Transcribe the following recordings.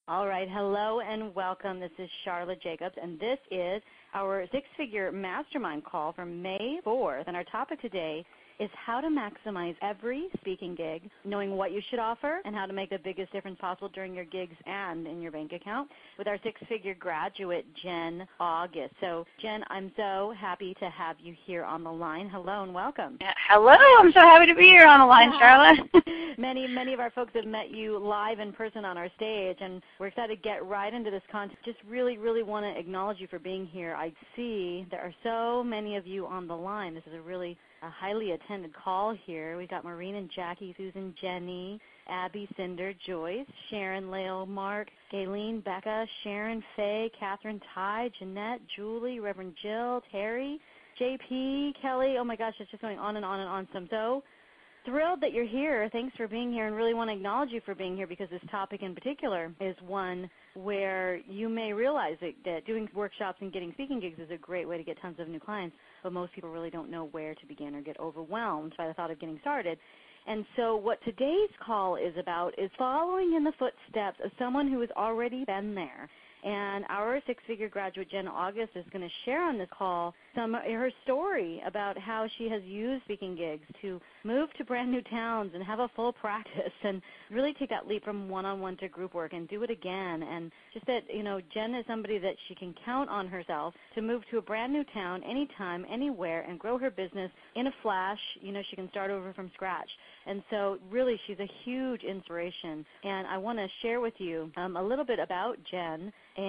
All right, hello and welcome. This is Charlotte Jacobs, and this is our six-figure mastermind call for May 4th. And our topic today is how to maximize every speaking gig, knowing what you should offer, and how to make the biggest difference possible during your gigs and in your bank account with our six-figure graduate, Jen August. So, Jen, I'm so happy to have you here on the line. Hello and welcome. Hello. I'm so happy to be here on the line, Charlotte. Many of our folks have met you live in person on our stage, and we're excited to get right into this content. Just really want to acknowledge you for being here. I see there are so many of you on the line. This is a highly attended call here. We've got Maureen and Jackie, Susan, Jenny, Abby, Cinder, Joyce, Sharon, Lael, Mark, Gayleen, Becca, Sharon, Faye, Catherine, Ty, Jeanette, Julie, Reverend Jill, Terry, JP, Kelly. Oh my gosh, it's just going on and on and on. So I'm so thrilled that you're here. Thanks for being here, and really want to acknowledge you for being here because this topic in particular is one where you may realize that doing workshops and getting speaking gigs is a great way to get tons of new clients, but most people really don't know where to begin or get overwhelmed by the thought of getting started. And so what today's call is about is following in the footsteps of someone who has already been there. And our six-figure graduate, Jen August, is going to share on this call her story about how she has used speaking gigs to move to brand new towns and have a full practice and really take that leap from one-on-one to group work and do it again. And just that, Jen is somebody that she can count on herself to move to a brand new town anytime, anywhere, and grow her business in a flash. She can start over from scratch. And so really she's a huge inspiration. And I want to share with you a little bit about Jen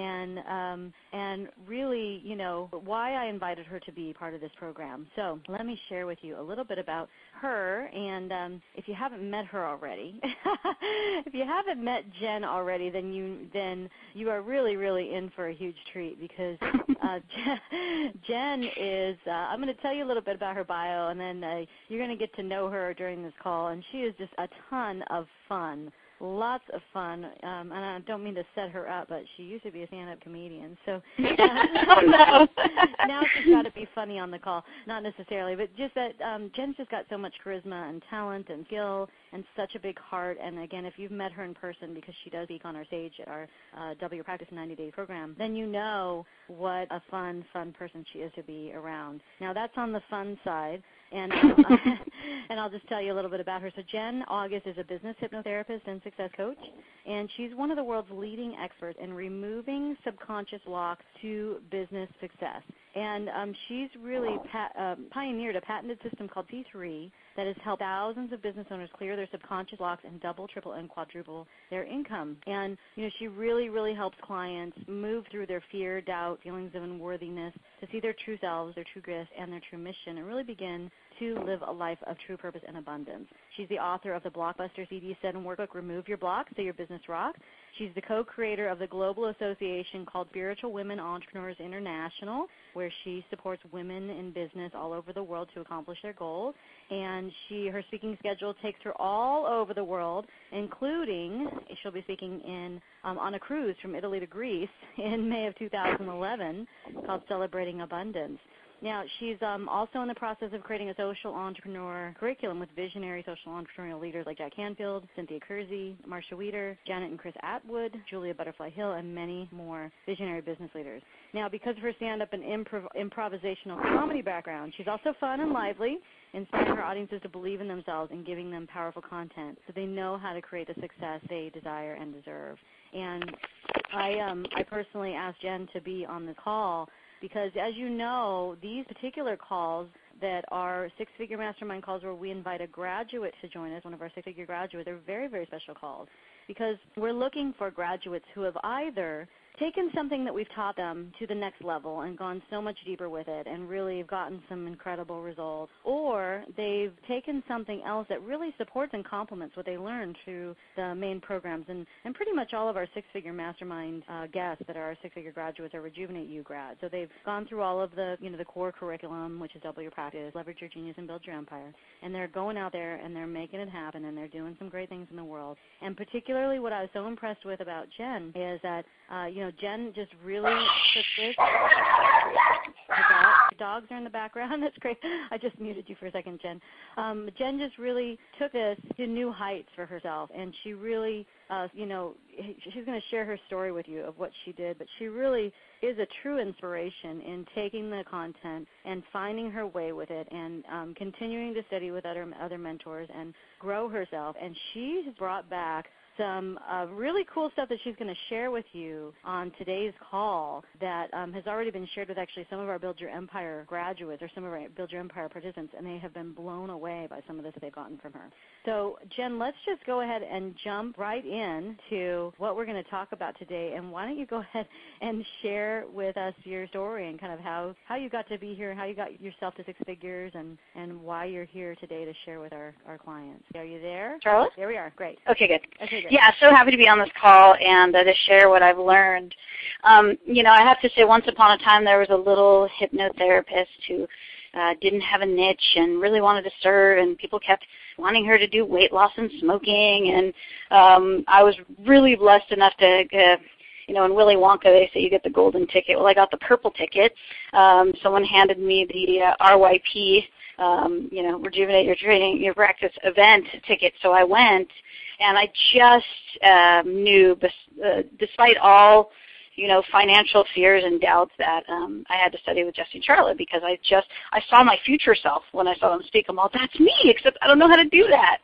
and really, why I invited her to be part of this program. So let me share with you a little bit about her, and if you haven't met her already, if you haven't met Jen already, then you are really in for a huge treat because Jen is, I'm going to tell you a little bit about her bio, and then you're going to get to know her during this call, and she is just a ton of fun. Lots of fun, and I don't mean to set her up, but she used to be a stand-up comedian, so oh, no. Now she's got to be funny on the call. Not necessarily, but just that Jen's just got so much charisma and talent and skill and such a big heart. And again, if you've met her in person, because she does speak on our stage at our Double Your Practice in 90 Days program, then you know what a fun person she is to be around. Now that's on the fun side. And I'll just tell you a little bit about her. So Jen August is a business hypnotherapist and success coach, and she's one of the world's leading experts in removing subconscious blocks to business success. And she's really pioneered a patented system called P3 that has helped thousands of business owners clear their subconscious blocks and double, triple, and quadruple their income. And, she really helps clients move through their fear, doubt, feelings of unworthiness to see their true selves, their true gifts, and their true mission, and really begin to live a life of true purpose and abundance. She's the author of the Blockbuster CD7 workbook, Remove Your Blocks So Your Business Rocks. She's the co-creator of the global association called Spiritual Women Entrepreneurs International, where she supports women in business all over the world to accomplish their goals. And her speaking schedule takes her all over the world, including she'll be speaking on a cruise from Italy to Greece in May of 2011 called Celebrating Abundance. Now, she's also in the process of creating a social entrepreneur curriculum with visionary social entrepreneurial leaders like Jack Canfield, Cynthia Kersey, Marsha Weeder, Janet and Chris Atwood, Julia Butterfly Hill, and many more visionary business leaders. Now, because of her stand-up and improvisational comedy background, she's also fun and lively, inspiring her audiences to believe in themselves and giving them powerful content so they know how to create the success they desire and deserve. And I personally asked Jen to be on the call because, as you know, these particular calls that are six-figure mastermind calls where we invite a graduate to join us, one of our six-figure graduates, they're very special calls because we're looking for graduates who have either taken something that we've taught them to the next level and gone so much deeper with it and really have gotten some incredible results, or they've taken something else that really supports and complements what they learned through the main programs. And pretty much all of our six-figure mastermind guests that are our six-figure graduates are Rejuvenate You grads. So they've gone through all of the core curriculum, which is Double Your Practice, Leverage Your Genius, and Build Your Empire. And they're going out there and they're making it happen and they're doing some great things in the world. And particularly what I was so impressed with about Jen is that, Jen just really took this. The dogs are in the background. That's great. I just muted you for a second, Jen. Jen just really took us to new heights for herself, and she really, she's going to share her story with you of what she did, but she really is a true inspiration in taking the content and finding her way with it and continuing to study with other mentors and grow herself. And she's brought back some really cool stuff that she's going to share with you on today's call that has already been shared with actually some of our Build Your Empire graduates or some of our Build Your Empire participants, and they have been blown away by some of this they've gotten from her. So, Jen, let's just go ahead and jump right in to what we're going to talk about today, and why don't you go ahead and share with us your story and kind of how you got to be here, how you got yourself to six figures, and why you're here today to share with our clients. Are you there? Charlotte? There we are. Great. Okay, good. Okay, great. Yeah, so happy to be on this call and to share what I've learned. I have to say, once upon a time there was a little hypnotherapist who didn't have a niche and really wanted to serve, and people kept wanting her to do weight loss and smoking. And I was really blessed enough to, in Willy Wonka they say you get the golden ticket. Well, I got the purple ticket. Someone handed me the RYP, Rejuvenate Your Training, Your Practice event ticket, so I went. And I just knew, despite all, financial fears and doubts, that I had to study with Jesse and Charlotte, because I saw my future self when I saw them speak. I'm all, that's me, except I don't know how to do that.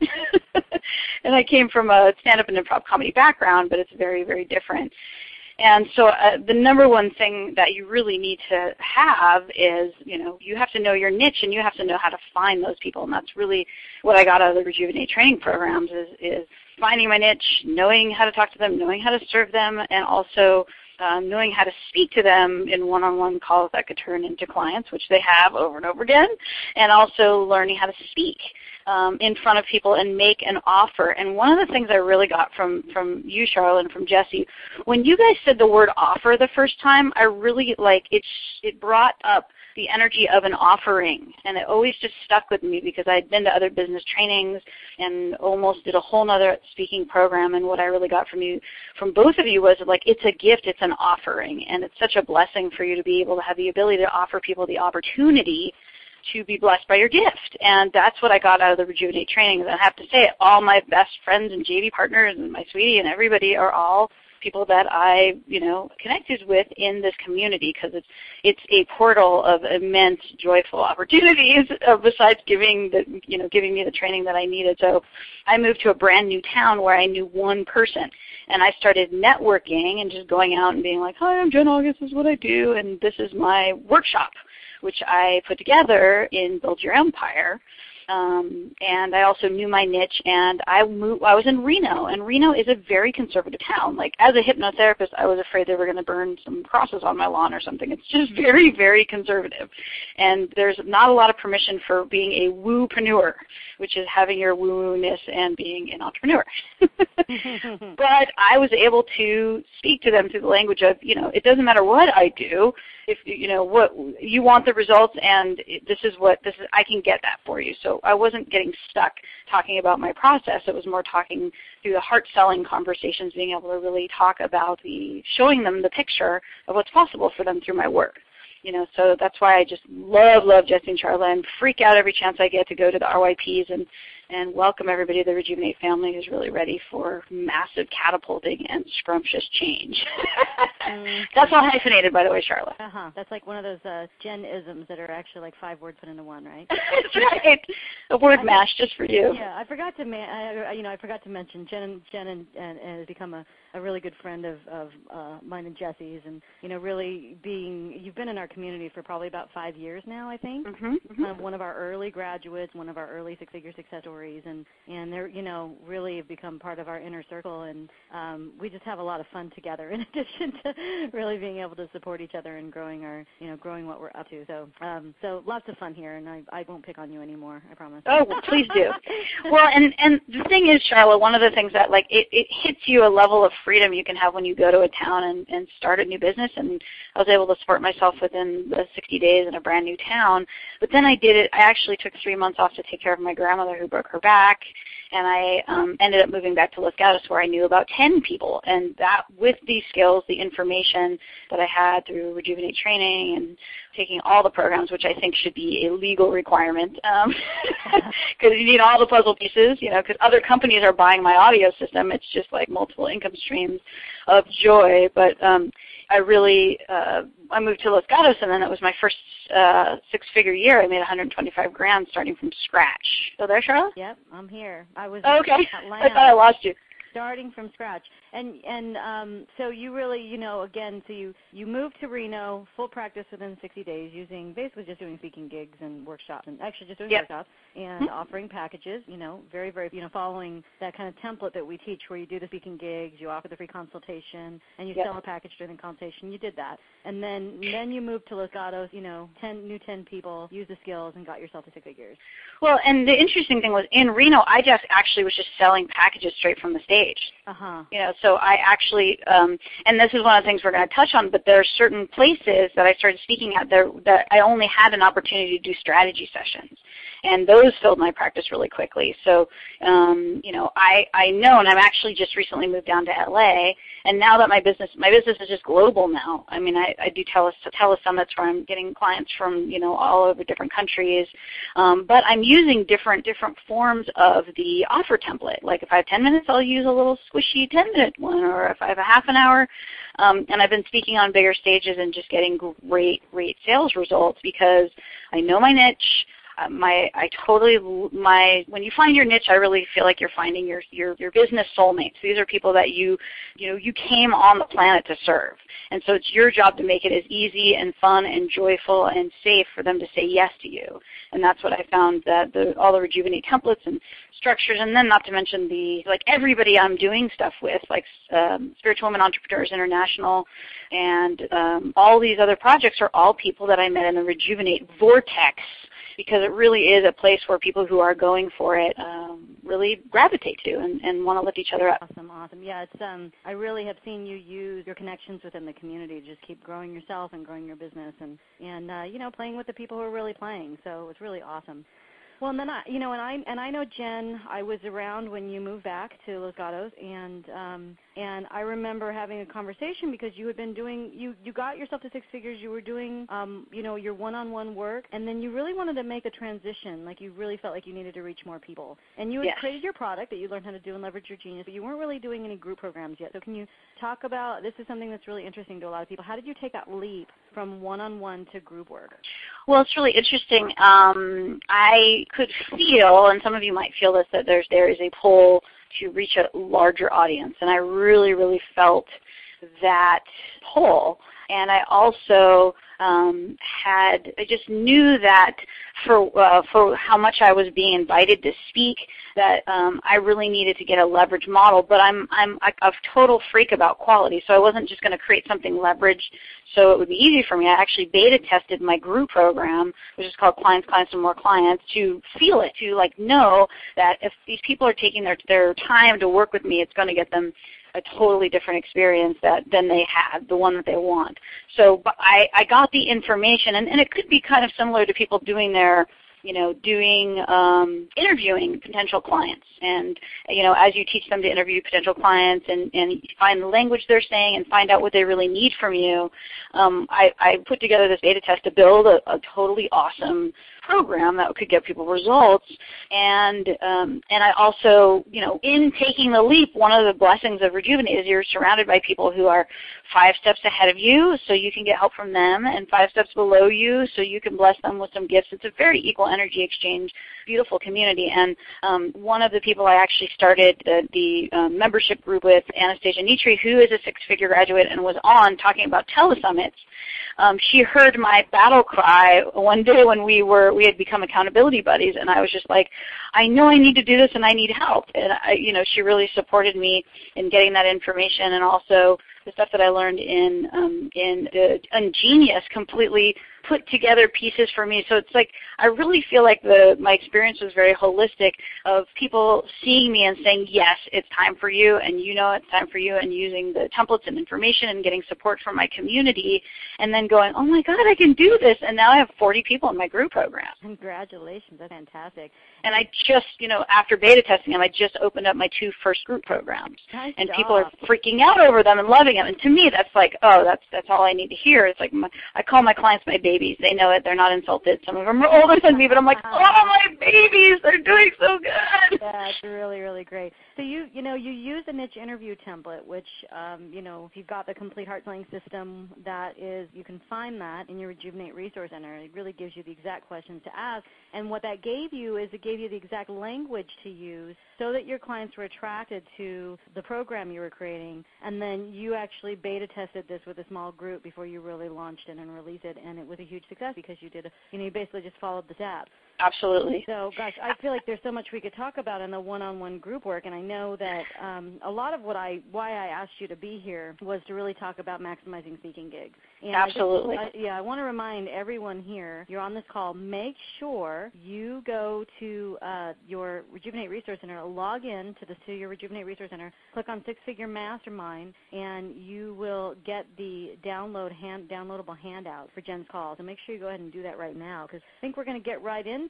And I came from a stand-up and improv comedy background, but it's very, very different. And so the number one thing that you really need to have is, you have to know your niche, and you have to know how to find those people. And that's really what I got out of the Rejuvenate training programs is finding my niche, knowing how to talk to them, knowing how to serve them, and also knowing how to speak to them in one-on-one calls that could turn into clients, which they have over and over again, and also learning how to speak in front of people and make an offer. And one of the things I really got from you, Charlotte, and from Jesse, when you guys said the word offer the first time, I really, it brought up the energy of an offering, and it always just stuck with me because I had been to other business trainings and almost did a whole nother speaking program, and what I really got from both of you was it's a gift, it's an offering, and it's such a blessing for you to be able to have the ability to offer people the opportunity to be blessed by your gift. And that's what I got out of the Rejuvenate training. I have to say, all my best friends and JV partners and my sweetie and everybody are all people that I, connected with in this community, because it's a portal of immense, joyful opportunities. Besides giving me the training that I needed. So I moved to a brand new town where I knew one person, and I started networking and just going out and being like, "Hi, I'm Jen August. This is what I do, and this is my workshop," which I put together in Build Your Empire. And I also knew my niche, and I was in Reno, and Reno is a very conservative town. As a hypnotherapist, I was afraid they were going to burn some crosses on my lawn or something. It's just very, very conservative. And there's not a lot of permission for being a woo-preneur, which is having your woo-ness and being an entrepreneur. But I was able to speak to them through the language of, it doesn't matter what I do. If what you want the results, and I can get that for you. So I wasn't getting stuck talking about my process. It was more talking through the heart-selling conversations, being able to really talk about showing them the picture of what's possible for them through my work. So that's why I just love Jesse and Charlotte, and freak out every chance I get to go to the RYPs and welcome everybody to the Rejuvenate family who's really ready for massive catapulting and scrumptious change. That's all hyphenated, by the way, Charlotte. That's like one of those Jen-isms that are actually 5 words put into one, right? That's right. A word mash just for you. Yeah, I forgot to mention Jen has become a really good friend of mine and Jesse's, and really you've been in our community for probably about 5 years now, I think. One of our early graduates, one of our early six-figure success stories, and they're really have become part of our inner circle, and we just have a lot of fun together in addition to really being able to support each other and growing what we're up to. So lots of fun here, and I won't pick on you anymore, I promise. Oh, well, please do. Well, and the thing is, Charlotte, one of the things that it hits you a level of freedom you can have when you go to a town and start a new business, and I was able to support myself within the 60 days in a brand new town. But then I actually took 3 months off to take care of my grandmother who broke her back, and I ended up moving back to Los Gatos, where I knew about 10 people. And that, with these skills, the information that I had through Rejuvenate training and taking all the programs, which I think should be a legal requirement, because you need all the puzzle pieces, because other companies are buying my audio system. It's just like multiple income streams of joy. But I really, I moved to Los Gatos, and then it was my first six-figure year. I made $125,000 starting from scratch. Still there, Charlotte? Yep, I'm here. I was okay. Atlanta. I thought I lost you. Starting from scratch. And so you really, again, so you moved to Reno, full practice within 60 days, basically just doing speaking gigs and workshops, and actually just doing workshops and offering packages, very, very, following that kind of template that we teach where you do the speaking gigs, you offer the free consultation, and you sell a package during the consultation. You did that. And then you moved to Los Gatos, 10 people, used the skills, and got yourself to six figures. Well, and the interesting thing was in Reno, I just actually was just selling packages straight from the stage. So I actually, and this is one of the things we're going to touch on, but there are certain places that I started speaking at there that I only had an opportunity to do strategy sessions, and those filled my practice really quickly. So, I know, and I've actually just recently moved down to LA, and now that my business is just global now. I mean, I do telesummits where I'm getting clients from, all over different countries, but I'm using different forms of the offer template. Like if I have 10 minutes, I'll use a little squishy 10-minute one, or if I have a half an hour, and I've been speaking on bigger stages and just getting great sales results because I know my niche. When you find your niche, I really feel like you're finding your business soulmates. These are people that you came on the planet to serve. And so it's your job to make it as easy and fun and joyful and safe for them to say yes to you. And that's what I found, that all the Rejuvenate templates and structures, and then not to mention everybody I'm doing stuff with, like Spiritual Women Entrepreneurs International, and all these other projects are all people that I met in the Rejuvenate vortex, because it really is a place where people who are going for it really gravitate to and want to lift each other up. Awesome. Yeah, it's I really have seen you use your connections within the community to just keep growing yourself and growing your business and playing with the people who are really playing. So it's really awesome. Well, and then I know Jen. I was around when you moved back to Los Gatos, and I remember having a conversation because you had been doing you got yourself to six figures. You were doing your one-on-one work, and then you really wanted to make a transition. Like you really felt like you needed to reach more people, and you had created your product that you learned how to do and leverage your genius, but you weren't really doing any group programs yet. So can you talk about this? Is something that's really interesting to a lot of people. How did you take that leap from one-on-one to group work? Well, it's really interesting. I could feel, and some of you might feel this, that there is a pull to reach a larger audience, and I really, really felt that pull. And I also I just knew that for how much I was being invited to speak, that I really needed to get a leverage model. But I'm a total freak about quality, so I wasn't just going to create something leveraged so it would be easy for me. I actually beta tested my group program, which is called Clients, and More Clients, to feel it, to know that if these people are taking their time to work with me, it's going to get them a totally different experience than they had, the one that they want. So but I got the information, and it could be kind of similar to people doing their, interviewing potential clients. And, as you teach them to interview potential clients and find the language they're saying and find out what they really need from you, I put together this beta test to build a totally awesome program that could get people results. And I also, in taking the leap, one of the blessings of Rejuvenate is you're surrounded by people who are 5 steps ahead of you, so you can get help from them, and 5 steps below you, so you can bless them with some gifts. It's a very equal energy exchange, beautiful community. And one of the people I actually started the membership group with, Anastasia Nitri, who is a 6-figure graduate and was on talking about telesummits. She heard my battle cry one day when we had become accountability buddies, and I was just like, I know I need to do this and I need help. And she really supported me in getting that information, and also the stuff that I learned in Genius completely put together pieces for me. So it's like I really feel like my experience was very holistic, of people seeing me and saying, yes, it's time for you, and it's time for you, and using the templates and information and getting support from my community, and then going, oh my God, I can do this, and now I have 40 people in my group program. Congratulations, that's fantastic. And I just, after beta testing them, I just opened up my 2 first group programs. Nice and job. People are freaking out over them and loving them. And to me, that's like, oh, that's all I need to hear. It's like I call my clients my babies. They know it. They're not insulted. Some of them are older than me, but I'm like, oh, my babies, they're doing so good. Yeah, it's really, really great. So you use a niche interview template, which, if you've got the Complete Heart Selling System, that is, you can find that in your Rejuvenate Resource Center. It really gives you the exact questions to ask. And what that gave you is it gave you the exact language to use so that your clients were attracted to the program you were creating. And then you actually beta tested this with a small group before you really launched it and released it. And it was a huge success because you did, you basically just followed the steps. Absolutely. So, gosh, I feel like there's so much we could talk about in the one-on-one group work, and I know that a lot of why I asked you to be here was to really talk about maximizing speaking gigs. And Absolutely. I want to remind everyone here, you're on this call, make sure you go to your Rejuvenate Resource Center, log in to your Rejuvenate Resource Center, click on Six Figure Mastermind, and you will get the downloadable handout for Jen's call. So make sure you go ahead and do that right now, because I think we're going to get right into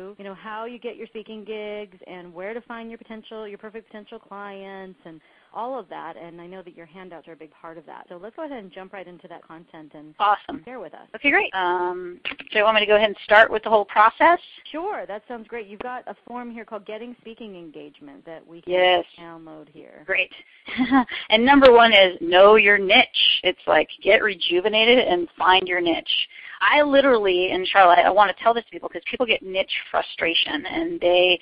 how you get your speaking gigs and where to find your perfect potential clients and all of that, and I know that your handouts are a big part of that. So let's go ahead and jump right into that content and awesome. Share with us. Okay, great. So you want me to go ahead and start with the whole process? Sure, that sounds great. You've got a form here called Getting Speaking Engagement that we can download here. Great. And number 1 is know your niche. It's like get rejuvenated and find your niche. I literally, and Charlotte, I want to tell this to people because people get niche frustration and they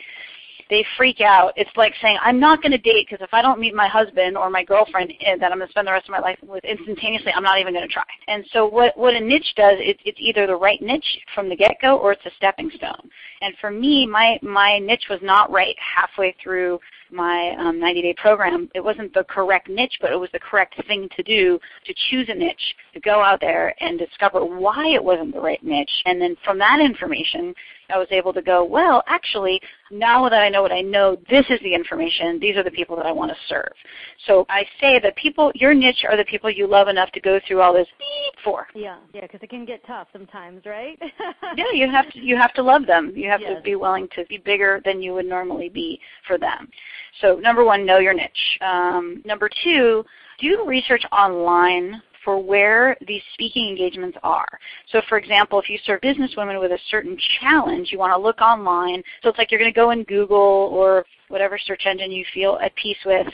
freak out. It's like saying, I'm not going to date because if I don't meet my husband or my girlfriend that I'm going to spend the rest of my life with instantaneously, I'm not even going to try. And so what a niche does, it's either the right niche from the get-go or it's a stepping stone. And for me, my niche was not right halfway through my 90-day program. It wasn't the correct niche, but it was the correct thing to do, to choose a niche, to go out there and discover why it wasn't the right niche. And then from that information, I was able to go, well, actually, now that I know what I know, this is the information. These are the people that I want to serve. So I say that your niche are the people you love enough to go through all this beep for. Yeah, because it can get tough sometimes, right? Yeah, you have to love them. You have to be willing to be bigger than you would normally be for them. So number 1, know your niche. Number 2, do research online for where these speaking engagements are. So for example, if you serve businesswomen with a certain challenge, you want to look online. So it's like you're going to go in Google or whatever search engine you feel at peace with,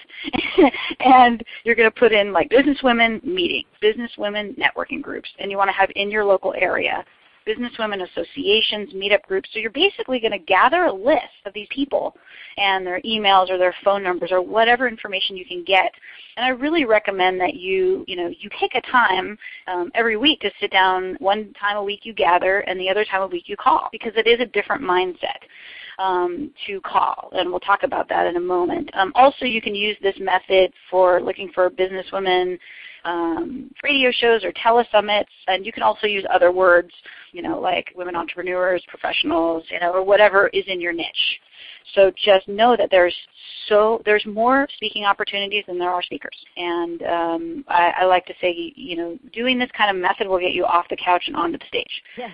and you're going to put in like businesswomen meetings, businesswomen networking groups, and you want to have in your local area businesswomen associations, meetup groups. So you're basically going to gather a list of these people and their emails or their phone numbers or whatever information you can get. And I really recommend that you pick a time every week to sit down. One time a week you gather and the other time a week you call, because it is a different mindset to call, and we'll talk about that in a moment. Also, you can use this method for looking for businesswomen radio shows or telesummits, and you can also use other words, like women entrepreneurs, professionals, or whatever is in your niche. So just know that there's more speaking opportunities than there are speakers. And I like to say, doing this kind of method will get you off the couch and onto the stage. Yes.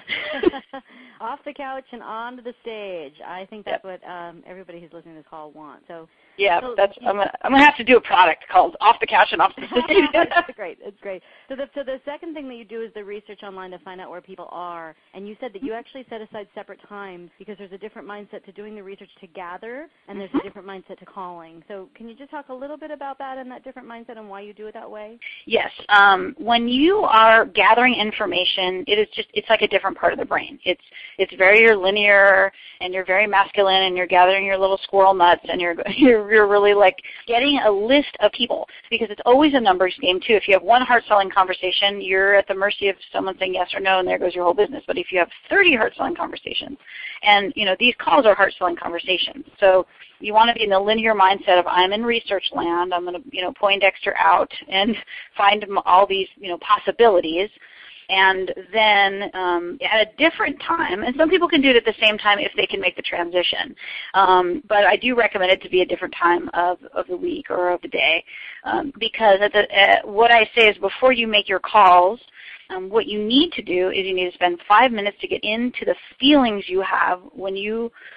Off the couch and onto the stage. I think that's what everybody who's listening to this call wants. So yeah, I'm gonna have to do a product called Off the Couch and Off the Stage. It's great. It's great. So the second thing that you do is the research online to find out where people are. And you said that you actually set aside separate times because there's a different mindset to doing the research to gather, and there's a different mindset to calling. So can you just talk a little bit about that and that different mindset and why you do it that way? Yes. When you are gathering information, it's like a different part of the brain. It's very linear, and you're very masculine, and you're gathering your little squirrel nuts, and you're really like getting a list of people, because it's always a numbers game too. If you have one heart-selling conversation, you're at the mercy of someone saying yes or no, and there goes your whole business. But if you have 30 heart-selling conversations, and these calls are heart-selling conversations, so you want to be in the linear mindset of I'm in research land. I'm going to Poindexter out and find all these possibilities. And then at a different time, and some people can do it at the same time if they can make the transition, but I do recommend it to be a different time of the week or of the day, because what I say is before you make your calls, what you need to do is you need to spend 5 minutes to get into the feelings you have when you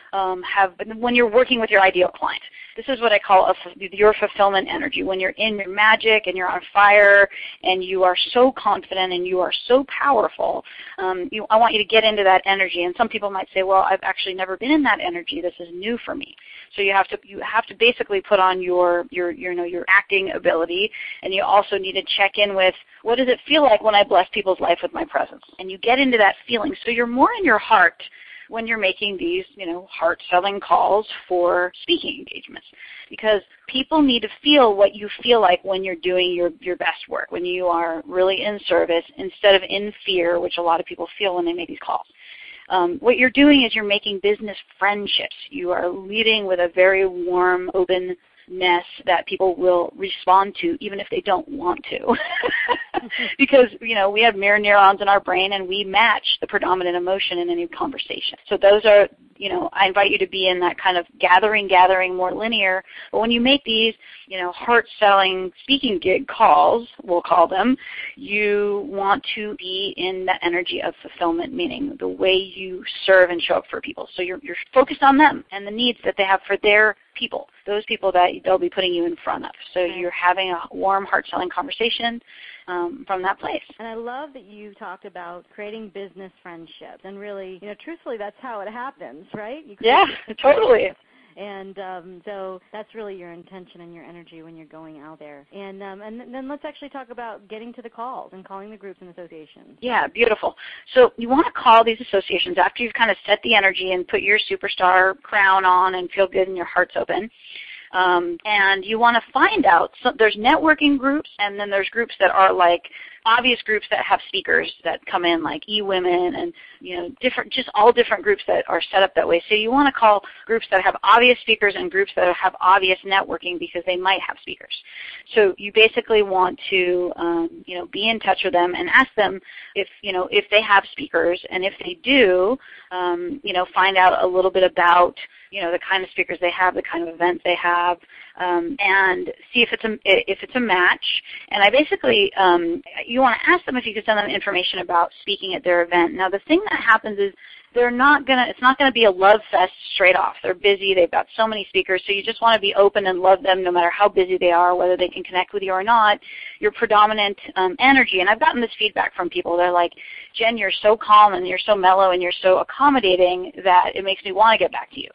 when you're working with your ideal client. This is what I call your fulfillment energy, when you're in your magic and you're on fire and you are so confident and you are so powerful. I want you to get into that energy. And some people might say, well, I've actually never been in that energy. This is new for me. So you have to basically put on your acting ability, and you also need to check in with, what does it feel like when I bless people's life with my presence? And you get into that feeling. So you're more in your heart when you're making these, heart-selling calls for speaking engagements, because people need to feel what you feel like when you're doing your best work, when you are really in service instead of in fear, which a lot of people feel when they make these calls. What you're doing is you're making business friendships. You are leading with a very warm, openness that people will respond to even if they don't want to. Because, we have mirror neurons in our brain and we match the predominant emotion in any conversation. So those are, I invite you to be in that kind of gathering, more linear. But when you make these, heart-selling speaking gig calls, we'll call them, you want to be in that energy of fulfillment, meaning the way you serve and show up for people. So you're focused on them and the needs that they have for their people, those people that they'll be putting you in front of. So you're having a warm, heart-selling conversation from that place. And I love that you talked about creating business friendships. And really, truthfully, that's how it happens, right? Yeah, totally. And so that's really your intention and your energy when you're going out there. And then let's actually talk about getting to the calls and calling the groups and associations. Yeah, beautiful. So you want to call these associations after you've kind of set the energy and put your superstar crown on and feel good and your heart's open. And you want to find out, so there's networking groups, and then there's groups that are like obvious groups that have speakers that come in, like eWomen and all different groups that are set up that way. So you want to call groups that have obvious speakers and groups that have obvious networking because they might have speakers. So you basically want to be in touch with them and ask them if they have speakers, and if they do, find out a little bit about the kind of speakers they have, the kind of events they have, and see if it's a match. And I basically, you want to ask them if you could send them information about speaking at their event. Now, the thing that happens is it's not going to be a love fest straight off. They're busy. They've got so many speakers. So you just want to be open and love them no matter how busy they are, whether they can connect with you or not, your predominant energy. And I've gotten this feedback from people. They're like, Jen, you're so calm and you're so mellow and you're so accommodating that it makes me want to get back to you.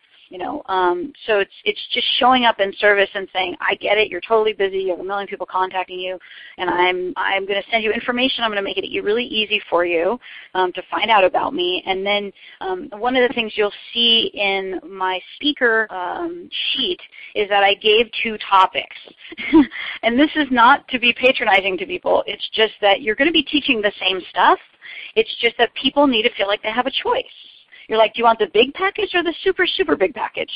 So it's just showing up in service and saying, I get it, you're totally busy, you have a million people contacting you, and I'm going to send you information. I'm going to make it really easy for you to find out about me. And then one of the things you'll see in my speaker sheet is that I gave 2 topics. And this is not to be patronizing to people. It's just that you're going to be teaching the same stuff. It's just that people need to feel like they have a choice. You're like, do you want the big package or the super, super big package?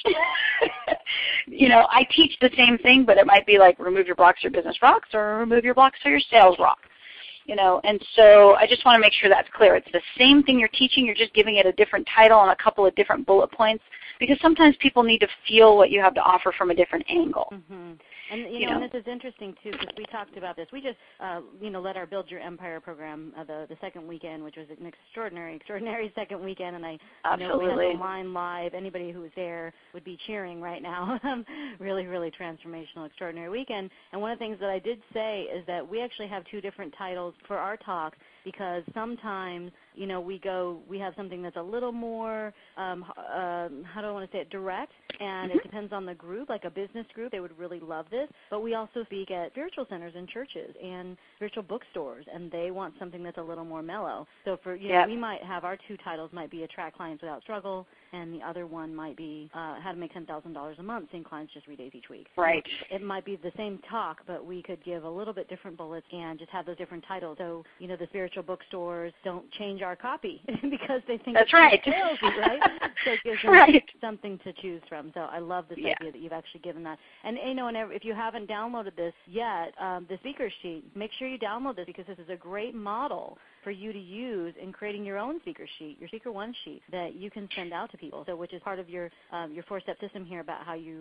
I teach the same thing, but it might be like remove your blocks, your business rocks, or remove your blocks, or your sales rock. And so I just want to make sure that's clear. It's the same thing you're teaching. You're just giving it a different title and a couple of different bullet points, because sometimes people need to feel what you have to offer from a different angle. Mm-hmm. And and this is interesting too, because we talked about this. We just led our Build Your Empire program the second weekend, which was an extraordinary second weekend, and I know we had the line live. Anybody who was there would be cheering right now. Really, really transformational, extraordinary weekend. And one of the things that I did say is that we actually have 2 different titles for our talk, because sometimes we have something that's a little more how do I want to say it, direct, and it depends on the group. Like a business group, they would really love this. But we also speak at spiritual centers and churches and spiritual bookstores, and they want something that's a little more mellow. So for we might have our 2 titles might be Attract Clients Without Struggle, and the other one might be How to Make $10,000 a Month, seeing clients just 3 days each week. Right. So it might be the same talk, but we could give a little bit different bullets and just have those different titles. So the spiritual bookstores don't change our copy because they think that's right. Salesy, right? So it gives them something to choose from. So I love this idea that you've actually given that. And if you haven't downloaded this yet, the speaker sheet, make sure you download this, because this is a great model for you to use in creating your own speaker sheet, your Speaker One sheet, that you can send out to to people. So, which is part of your 4-step system here about how you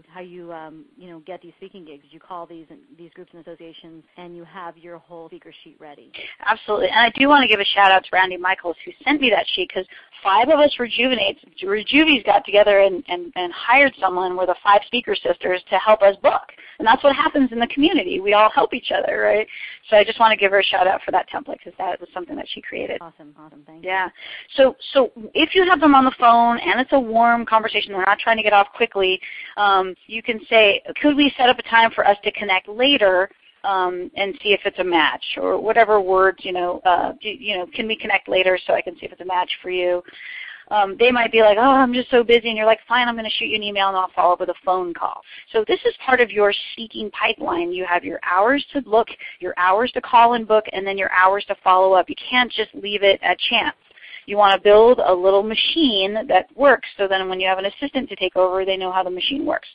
get these speaking gigs. You call these groups and associations, and you have your whole speaker sheet ready. Absolutely, and I do want to give a shout out to Randy Michaels who sent me that sheet, because 5 of us Rejuvies got together and hired someone. We're the 5 speaker sisters to help us book. And that's what happens in the community. We all help each other, right? So I just want to give her a shout out for that template, because that was something that she created. Awesome, thank you. Yeah. So if you have them on the phone and it's a warm conversation, they're not trying to get off quickly, you can say, could we set up a time for us to connect later and see if it's a match, or whatever words, can we connect later so I can see if it's a match for you? They might be like, oh, I'm just so busy, and you're like, fine, I'm going to shoot you an email and I'll follow up with a phone call. So this is part of your speaking pipeline. You have your hours to look, your hours to call and book, and then your hours to follow up. You can't just leave it at chance. You want to build a little machine that works, so then when you have an assistant to take over, they know how the machine works.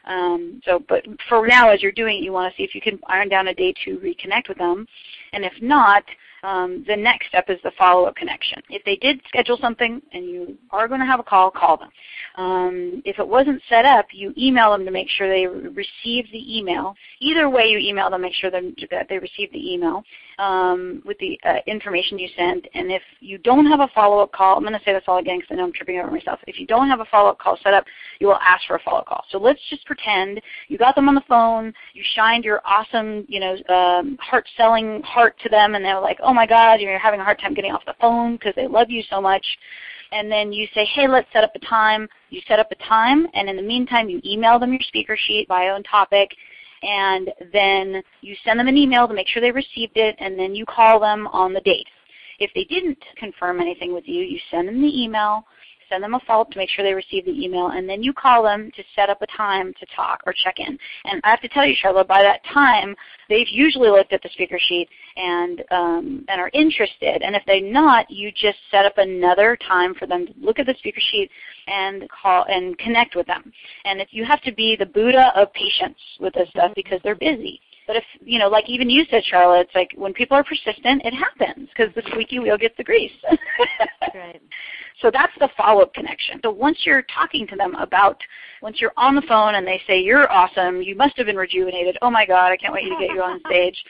But for now, as you're doing it, you want to see if you can iron down a day to reconnect with them. And if not, the next step is the follow-up connection. If they did schedule something and you are going to have a call, call them. If it wasn't set up, you email them to make sure they received the email. Either way, you email them, make sure that they received the email with the information you sent. And if you don't have a follow-up call, I'm going to say this all again because I know I'm tripping over myself. If you don't have a follow-up call set up, you will ask for a follow-up call. So let's just pretend you got them on the phone, you shined your awesome, heart-selling heart to them, and they're like, oh my God, you're having a hard time getting off the phone because they love you so much. And then you say, hey, let's set up a time. You set up a time, and in the meantime, you email them your speaker sheet, bio and topic, and then you send them an email to make sure they received it, and then you call them on the date. If they didn't confirm anything with you, you send them the email, send them a follow-up to make sure they receive the email, and then you call them to set up a time to talk or check in. And I have to tell you, Charlotte, by that time, they've usually looked at the speaker sheet and are interested. And if they're not, you just set up another time for them to look at the speaker sheet and call and connect with them. And if you have to be the Buddha of patience with this stuff because they're busy. But if, like even you said, Charlotte, it's like when people are persistent, it happens because the squeaky wheel gets the grease. That's right. So that's the follow-up connection. So once you're talking to them once you're on the phone and they say, you're awesome, you must have been rejuvenated, oh my God, I can't wait to get you on stage.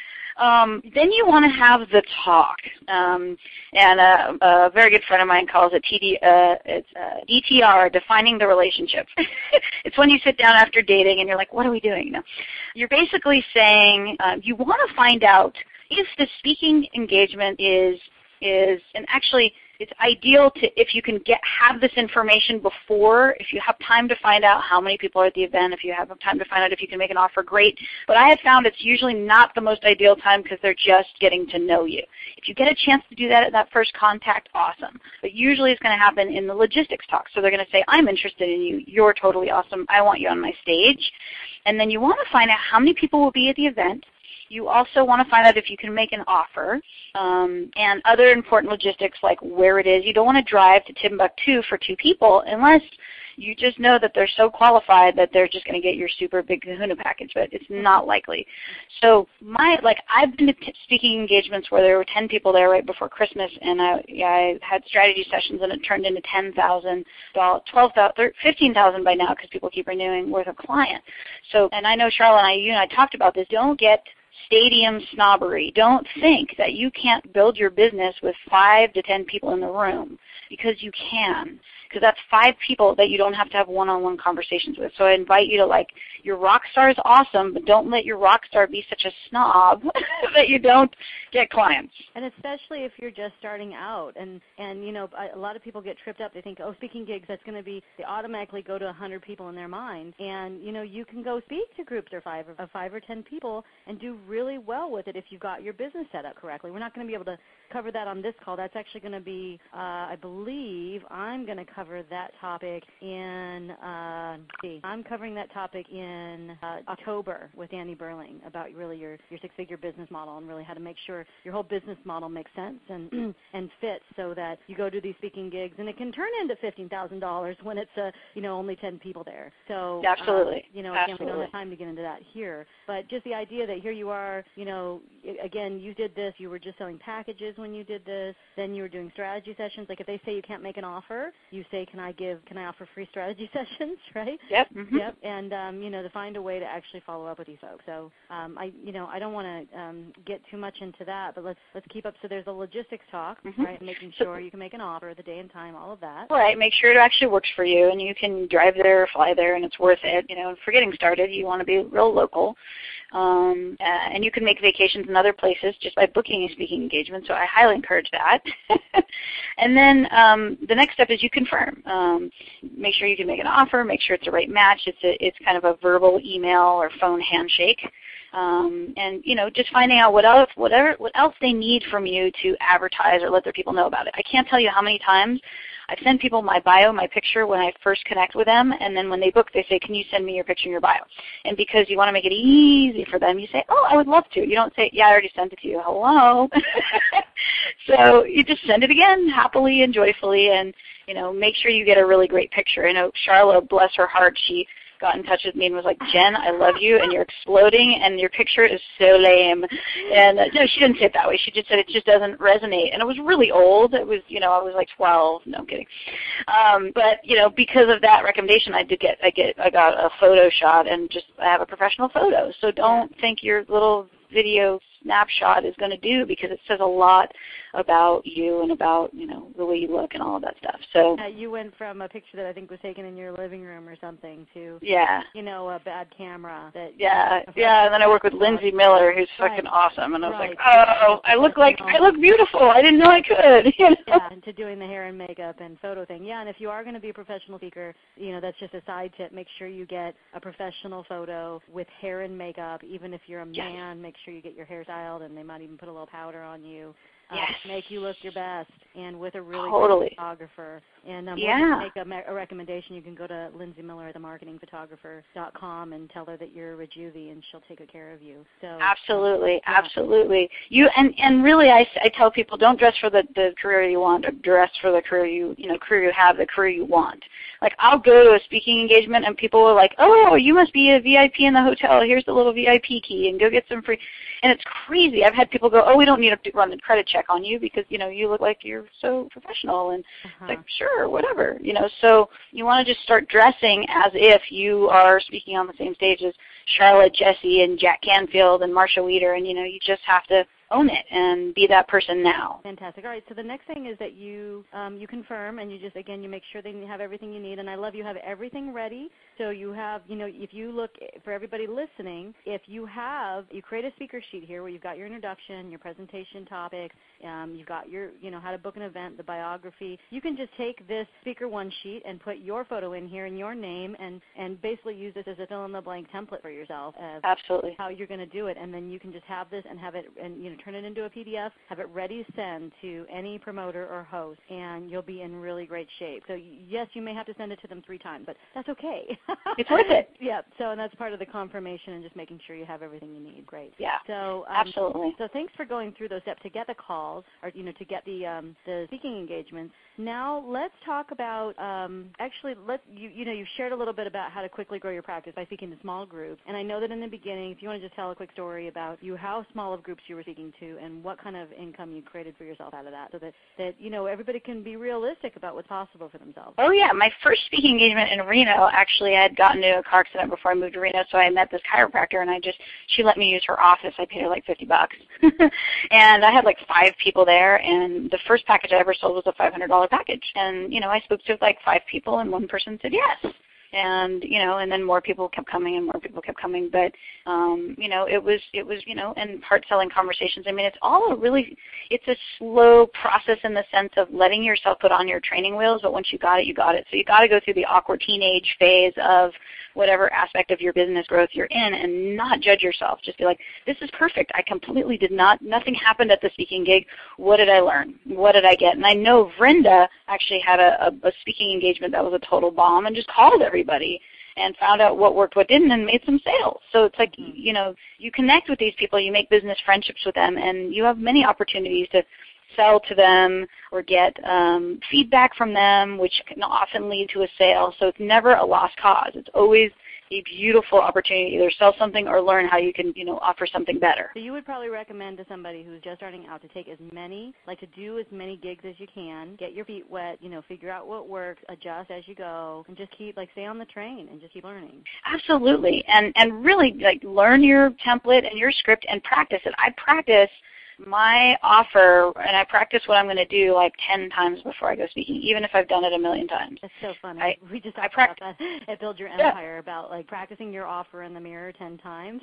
Then you want to have the talk. And a very good friend of mine calls it DTR, defining the relationship. It's when you sit down after dating and you're like, what are we doing? No. You're basically saying you want to find out if the speaking engagement is and actually it's ideal if you can have this information before, if you have time to find out how many people are at the event, if you have time to find out if you can make an offer, great. But I have found it's usually not the most ideal time because they're just getting to know you. If you get a chance to do that at that first contact, awesome. But usually it's going to happen in the logistics talk. So they're going to say, I'm interested in you. You're totally awesome. I want you on my stage. And then you want to find out how many people will be at the event. You also want to find out if you can make an offer and other important logistics like where it is. You don't want to drive to Timbuktu for 2 people unless you just know that they're so qualified that they're just going to get your super big kahuna package, but it's not likely. So I've been to speaking engagements where there were 10 people there right before Christmas, and I had strategy sessions, and it turned into $10,000, $12,000, $15,000 by now because people keep renewing worth of client. So, and I know Charlotte and I talked about this. Don't get stadium snobbery. Don't think that you can't build your business with 5 to 10 people in the room, because you can. Because that's 5 people that you don't have to have one-on-one conversations with. So I invite you to, your rock star is awesome, but don't let your rock star be such a snob that you don't get clients. And especially if you're just starting out. And a lot of people get tripped up. They think, speaking gigs, that's going to be, they automatically go to 100 people in their mind. And, you can go speak to groups of 5 or 10 people and do really well with it if you've got your business set up correctly. We're not going to be able to cover that on this call. That's actually going to be, I believe, I'm going to cover that topic in, I'm covering that topic in October with Annie Burling about really your 6-figure business model and really how to make sure your whole business model makes sense and and fits so that you go do these speaking gigs and it can turn into $15,000 when it's only 10 people there. So absolutely, again, absolutely. we don't have time to get into that here, but just the idea that here you are, again, you did this, you were just selling packages when you did this, then you were doing strategy sessions. Like if they say you can't make an offer, you say, can I offer free strategy sessions, right? Yep. Yep. And to find a way to actually follow up with these folks. So I don't want to get too much into that, but let's keep up. So there's a logistics talk, right? Making sure you can make an offer, the day and time, all of that. Right. Make sure it actually works for you, and you can drive there or fly there, and it's worth it. And for getting started, you want to be real local. And you can make vacations in other places just by booking a speaking engagement, so I highly encourage that. And then the next step is you confirm. Make sure you can make an offer, make sure it's the right match. It's kind of a verbal email or phone handshake. And just finding out what else they need from you to advertise or let their people know about it. I can't tell you how many times I've sent people my bio, my picture when I first connect with them, and then when they book, they say, can you send me your picture and your bio? And because you want to make it easy for them, you say, oh, I would love to. You don't say, yeah, I already sent it to you. Hello. So you just send it again happily and joyfully, and make sure you get a really great picture. I know Charlotte, bless her heart, she got in touch with me and was like, Jen, I love you, and you're exploding, and your picture is so lame. And no, she didn't say it that way. She just said it just doesn't resonate. And it was really old. It was, I was like 12. No, I'm kidding. But because of that recommendation, I got a photo shot, and I have a professional photo. So don't think your little video snapshot is going to do, because it says a lot about you and about the way you look and all of that stuff. So you went from a picture that I think was taken in your living room or something to a bad camera. And then I work with Lindsay Miller, who's fucking awesome, and I was like, oh, I look beautiful. I didn't know I could. Yeah, and to doing the hair and makeup and photo thing. Yeah, and if you are going to be a professional speaker, that's just a side tip. Make sure you get a professional photo with hair and makeup. Even if you're a man, make sure you get your hair styled, and they might even put a little powder on you. To make you look your best, and with a really good photographer. And we'll just make a recommendation. You can go to Lindsay Miller, themarketingphotographer.com, and tell her that you're a Juvie, and she'll take good care of you. So absolutely. You and really, I tell people, don't dress for the career you want, or dress for the career you have, the career you want. Like, I'll go to a speaking engagement, and people are like, oh, you must be a VIP in the hotel. Here's the little VIP key, and go get some free. And it's crazy. I've had people go, oh, we don't need to run the credit check on you because, you look like you're so professional. And it's like, sure, whatever. So you want to just start dressing as if you are speaking on the same stage as Charlotte Jesse and Jack Canfield and Marsha Weeder, and, you just have to own it and be that person now. Fantastic. All right, so the next thing is that you confirm, and you just, again, you make sure that you have everything you need. And I love you have everything ready. So you have, if you look, for everybody listening, if you create a speaker sheet here where you've got your introduction, your presentation topics, you've got your, how to book an event, the biography. You can just take this speaker one sheet and put your photo in here and your name, and basically use this as a fill-in-the-blank template for yourself. Absolutely. How you're going to do it, and then you can just have this and have it, and turn it into a PDF, have it ready to send to any promoter or host, and you'll be in really great shape. So yes, you may have to send it to them 3 times, but that's okay. It's worth it. Yeah, so and that's part of the confirmation and just making sure you have everything you need. Great. Yeah, so absolutely. So thanks for going through those steps to get the calls, or to get the speaking engagements. Now let's talk about you've shared a little bit about how to quickly grow your practice by speaking to small groups, and I know that in the beginning, if you want to just tell a quick story about how small of groups you were speaking to and what kind of income you created for yourself out of that, so that everybody can be realistic about what's possible for themselves. Oh yeah, my first speaking engagement in Reno, actually I had gotten into a car accident before I moved to Reno, so I met this chiropractor, and she let me use her office. I paid her like $50. And I had like 5 people there, and the first package I ever sold was a $500 package. And I spoke to like 5 people, and one person said yes. And and then more people kept coming, and more people kept coming. But it was and part-selling conversations. I mean, it's a slow process in the sense of letting yourself put on your training wheels. But once you got it, you got it. So you got to go through the awkward teenage phase of whatever aspect of your business growth you're in, and not judge yourself. Just be like, this is perfect. I completely nothing happened at the speaking gig. What did I learn? What did I get? And I know Brenda actually had a speaking engagement that was a total bomb, and just called everybody and found out what worked, what didn't, and made some sales. So it's like, you connect with these people, you make business friendships with them, and you have many opportunities to sell to them or get feedback from them, which can often lead to a sale. So it's never a lost cause. It's always a beautiful opportunity to either sell something or learn how you can, offer something better. So you would probably recommend to somebody who's just starting out to take to do as many gigs as you can, get your feet wet, figure out what works, adjust as you go, and just stay on the train and just keep learning. Absolutely. And really, learn your template and your script and practice it. I practice my offer, and I practice what I'm going to do 10 times before I go speaking, even if I've done it a million times. That's so funny. We just talked about that at Build Your Empire, about practicing your offer in the mirror 10 times.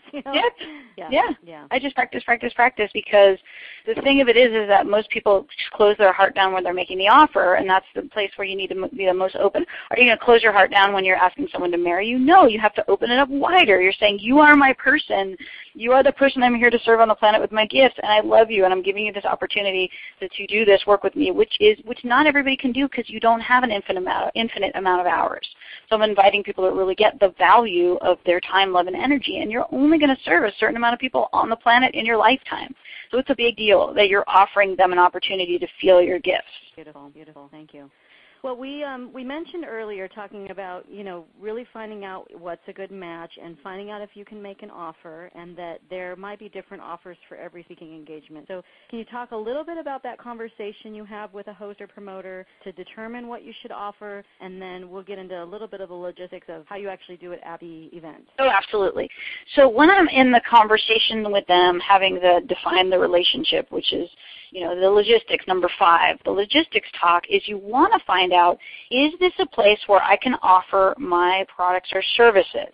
Yeah. I just practice because the thing of it is that most people close their heart down when they're making the offer, and that's the place where you need to be the most open. Are you going to close your heart down when you're asking someone to marry you? No, you have to open it up wider. You're saying, you are my person. You are the person I'm here to serve on the planet with my gifts, and I love you, and I'm giving you this opportunity to do this work with me, which not everybody can do because you don't have an infinite amount of hours. So I'm inviting people to really get the value of their time, love, and energy, and you're only going to serve a certain amount of people on the planet in your lifetime. So it's a big deal that you're offering them an opportunity to feel your gifts. Beautiful, beautiful. Thank you. Well, we mentioned earlier talking about, really finding out what's a good match and finding out if you can make an offer, and that there might be different offers for every speaking engagement. So can you talk a little bit about that conversation you have with a host or promoter to determine what you should offer, and then we'll get into a little bit of the logistics of how you actually do it at the event. Oh, absolutely. So when I'm in the conversation with them, having define the relationship, which is the logistics, number 5. The logistics talk is you want to find out, is this a place where I can offer my products or services?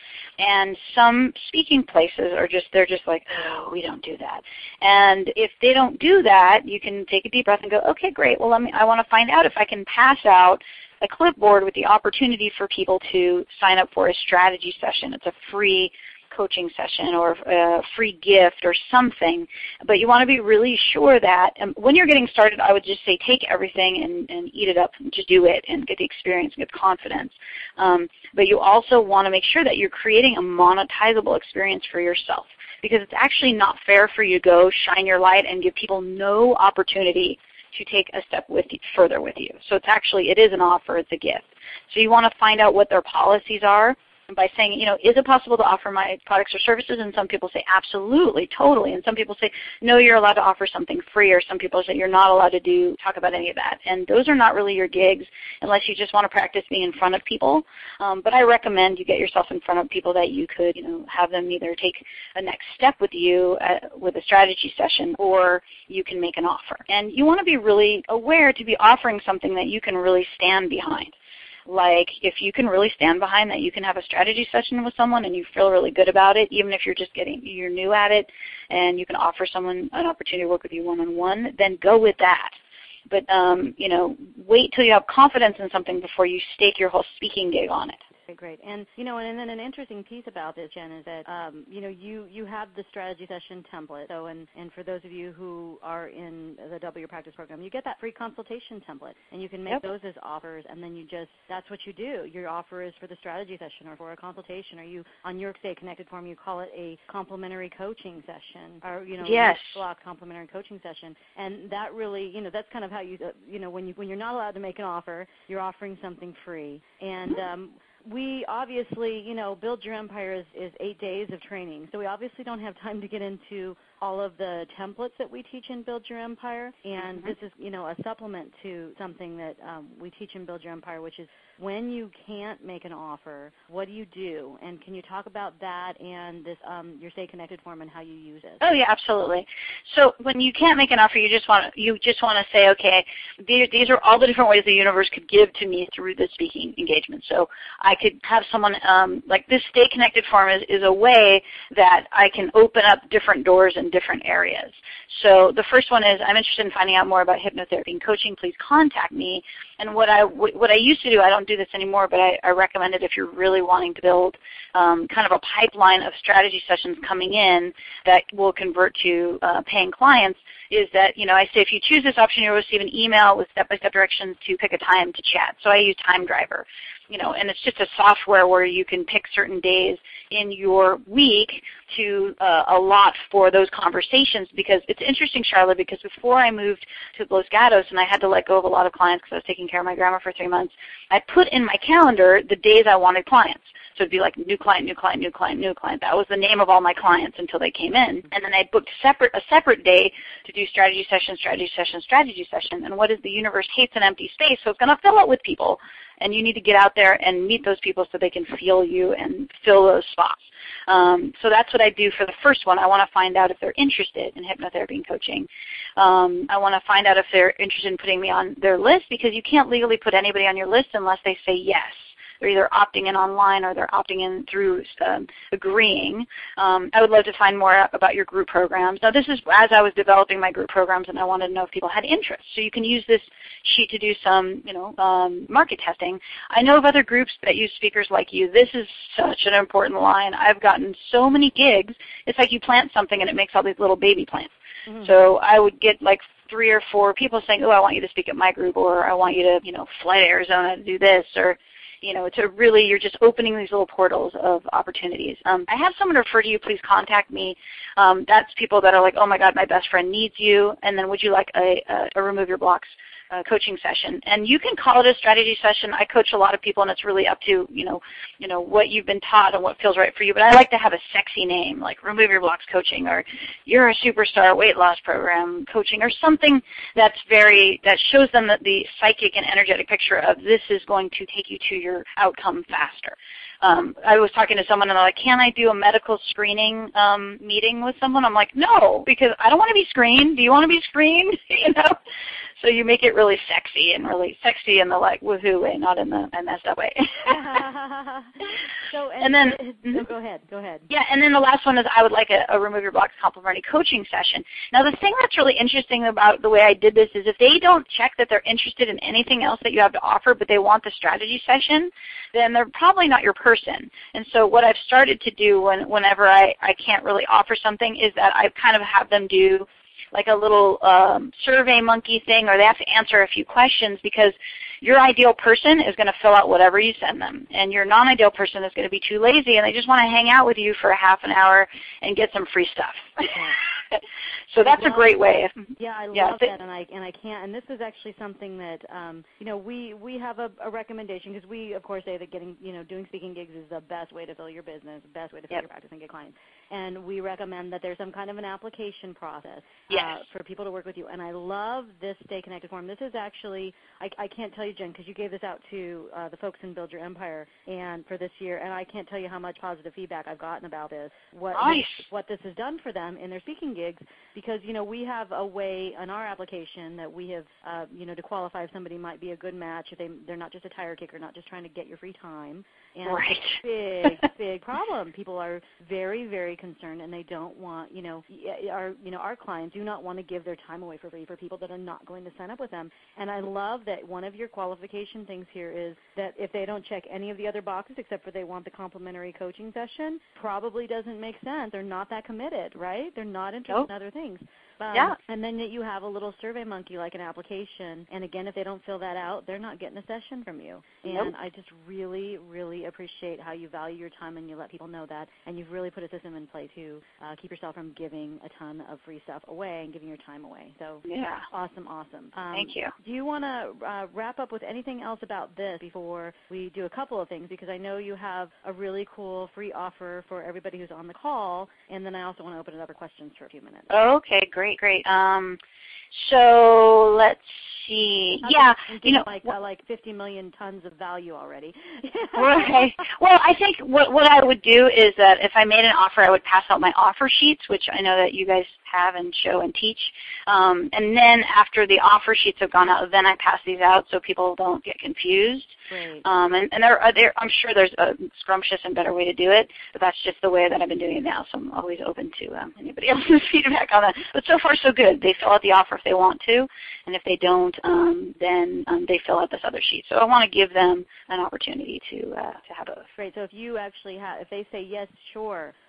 And some speaking places they're just like, oh, we don't do that. And if they don't do that, you can take a deep breath and go, okay, great. Well, I want to find out if I can pass out a clipboard with the opportunity for people to sign up for a strategy session. It's a free coaching session or a free gift or something, but you want to be really sure that when you're getting started, I would just say take everything and eat it up and just do it and get the experience, get confidence. But you also want to make sure that you're creating a monetizable experience for yourself, because it's actually not fair for you to go shine your light and give people no opportunity to take a step further with you. So it is an offer, it's a gift. So you want to find out what their policies are, by saying, is it possible to offer my products or services? And some people say, absolutely, totally. And some people say, no, you're allowed to offer something free. Or some people say, you're not allowed to talk about any of that. And those are not really your gigs unless you just want to practice being in front of people. But I recommend you get yourself in front of people that you could, have them either take a next step with you with a strategy session, or you can make an offer. And you want to be really aware to be offering something that you can really stand behind. Like if you can really stand behind that, you can have a strategy session with someone and you feel really good about it, even if you're new at it, and you can offer someone an opportunity to work with you one-on-one, then go with that. But, wait till you have confidence in something before you stake your whole speaking gig on it. Great. And, and then an interesting piece about this, Jen, is that, you have the strategy session template. So, and for those of you who are in the Double Your Practice program, you get that free consultation template, and you can make those as offers, and then that's what you do. Your offer is for the strategy session or for a consultation, or you, on your Stay Connected form, you call it a complimentary coaching session, or, yes, block complimentary coaching session. And that really, that's kind of how you, when you're not allowed to make an offer, you're offering something free. And, we obviously, Build Your Empire is 8 days of training, so we obviously don't have time to get into all of the templates that we teach in Build Your Empire, and this is, a supplement to something that we teach in Build Your Empire, which is when you can't make an offer, what do you do? And can you talk about that and this your Stay Connected form and how you use it? Oh yeah, absolutely. So when you can't make an offer, you just want to say, okay, these are all the different ways the universe could give to me through the speaking engagement. So I could have someone like this Stay Connected form is a way that I can open up different doors in different areas. So the first one is, I'm interested in finding out more about hypnotherapy and coaching. Please contact me. And what I used to do, I don't do this anymore, but I recommend it if you're really wanting to build kind of a pipeline of strategy sessions coming in that will convert to paying clients, is that, I say if you choose this option, you'll receive an email with step-by-step directions to pick a time to chat. So I use Time Driver. And it's just a software where you can pick certain days in your week to allot for those conversations. Because it's interesting, Charlotte, because before I moved to Los Gatos and I had to let go of a lot of clients because I was taking care of my grandma for 3 months, I put in my calendar the days I wanted clients. So it'd be like new client, new client, new client, new client. That was the name of all my clients until they came in. And then I booked a separate day to do strategy session, strategy session, strategy session. And what is the universe hates an empty space, so it's going to fill it with people. And you need to get out there and meet those people so they can feel you and fill those spots. So that's what I do for the first one. I want to find out if they're interested in hypnotherapy and coaching. I want to find out if they're interested in putting me on their list, because you can't legally put anybody on your list unless they say yes. They're either opting in online or they're opting in through agreeing. I would love to find more about your group programs. Now, this is as I was developing my group programs, and I wanted to know if people had interest. So you can use this sheet to do some, market testing. I know of other groups that use speakers like you. This is such an important line. I've gotten so many gigs. It's like you plant something and it makes all these little baby plants. Mm-hmm. So I would get like 3 or 4 people saying, oh, I want you to speak at my group, or I want you to, fly to Arizona to do this, or you're just opening these little portals of opportunities. I have someone refer to you, please contact me. That's people that are like, oh my God, my best friend needs you, and then would you like a Remove Your Blocks coaching session? And you can call it a strategy session. I coach a lot of people, and it's really up to, what you've been taught and what feels right for you. But I like to have a sexy name, like Remove Your Blocks Coaching, or You're a Superstar Weight Loss Program Coaching, or something that shows them that the psychic and energetic picture of this is going to take you to your outcome faster. I was talking to someone, and they're like, can I do a medical screening meeting with someone? I'm like, no, because I don't want to be screened. Do you want to be screened? So you make it really sexy in the like woohoo way, not in the messed up way. Go ahead. Yeah, and then the last one is I would like a Remove Your Blocks complimentary coaching session. Now the thing that's really interesting about the way I did this is if they don't check that they're interested in anything else that you have to offer, but they want the strategy session, then they're probably not your person. And so what I've started to do whenever I can't really offer something is that I kind of have them do like a little survey monkey thing, or they have to answer a few questions, because your ideal person is going to fill out whatever you send them, and your non-ideal person is going to be too lazy, and they just want to hang out with you for a half an hour and get some free stuff. So that's a great way. Yeah, I love that, and I can't. And this is actually something that we have a recommendation, because we of course say that doing speaking gigs is the best way to fill your business, the best way to fill your practice and get clients. And we recommend that there's some kind of an application process for people to work with you. And I love this Stay Connected form. This is actually I can't tell you, Jen, because you gave this out to the folks in Build Your Empire and for this year, and I can't tell you how much positive feedback I've gotten about this. What this has done for them in their speaking gigs, because we have a way on our application that we have to qualify if somebody might be a good match, if they're not just a tire kicker, not just trying to get your free time. And big problem. People are very, very concerned, and they don't want our clients do not want to give their time away for free for people that are not going to sign up with them. And I love that one of your qualification things here is that if they don't check any of the other boxes except for they want the complimentary coaching session, probably doesn't make sense. They're not that committed, right? They're not interested in other things. And then you have a little survey monkey like an application, and again, if they don't fill that out, they're not getting a session from you. And I just really, really appreciate how you value your time and you let people know that, and you've really put a system in play to keep yourself from giving a ton of free stuff away and giving your time away. So awesome. Thank you. Do you want to wrap up with anything else about this before we do a couple of things, because I know you have a really cool free offer for everybody who's on the call, and then I also want to open it up for questions for a few minutes. Okay, great. So let's see. Like 50 million tons of value already. Right. Well, I think what I would do is that if I made an offer, I would pass out my offer sheets, which I know that you guys have and show and teach. And then after the offer sheets have gone out, then I pass these out so people don't get confused. Right. And I'm sure there's a scrumptious and better way to do it, but that's just the way that I've been doing it now, so I'm always open to anybody else's feedback on that. But so far, so good. They fill out the offer if they want to, and if they don't, then they fill out this other sheet. So I want to give them an opportunity to have a... Great. So if you actually if they say, yes, sure,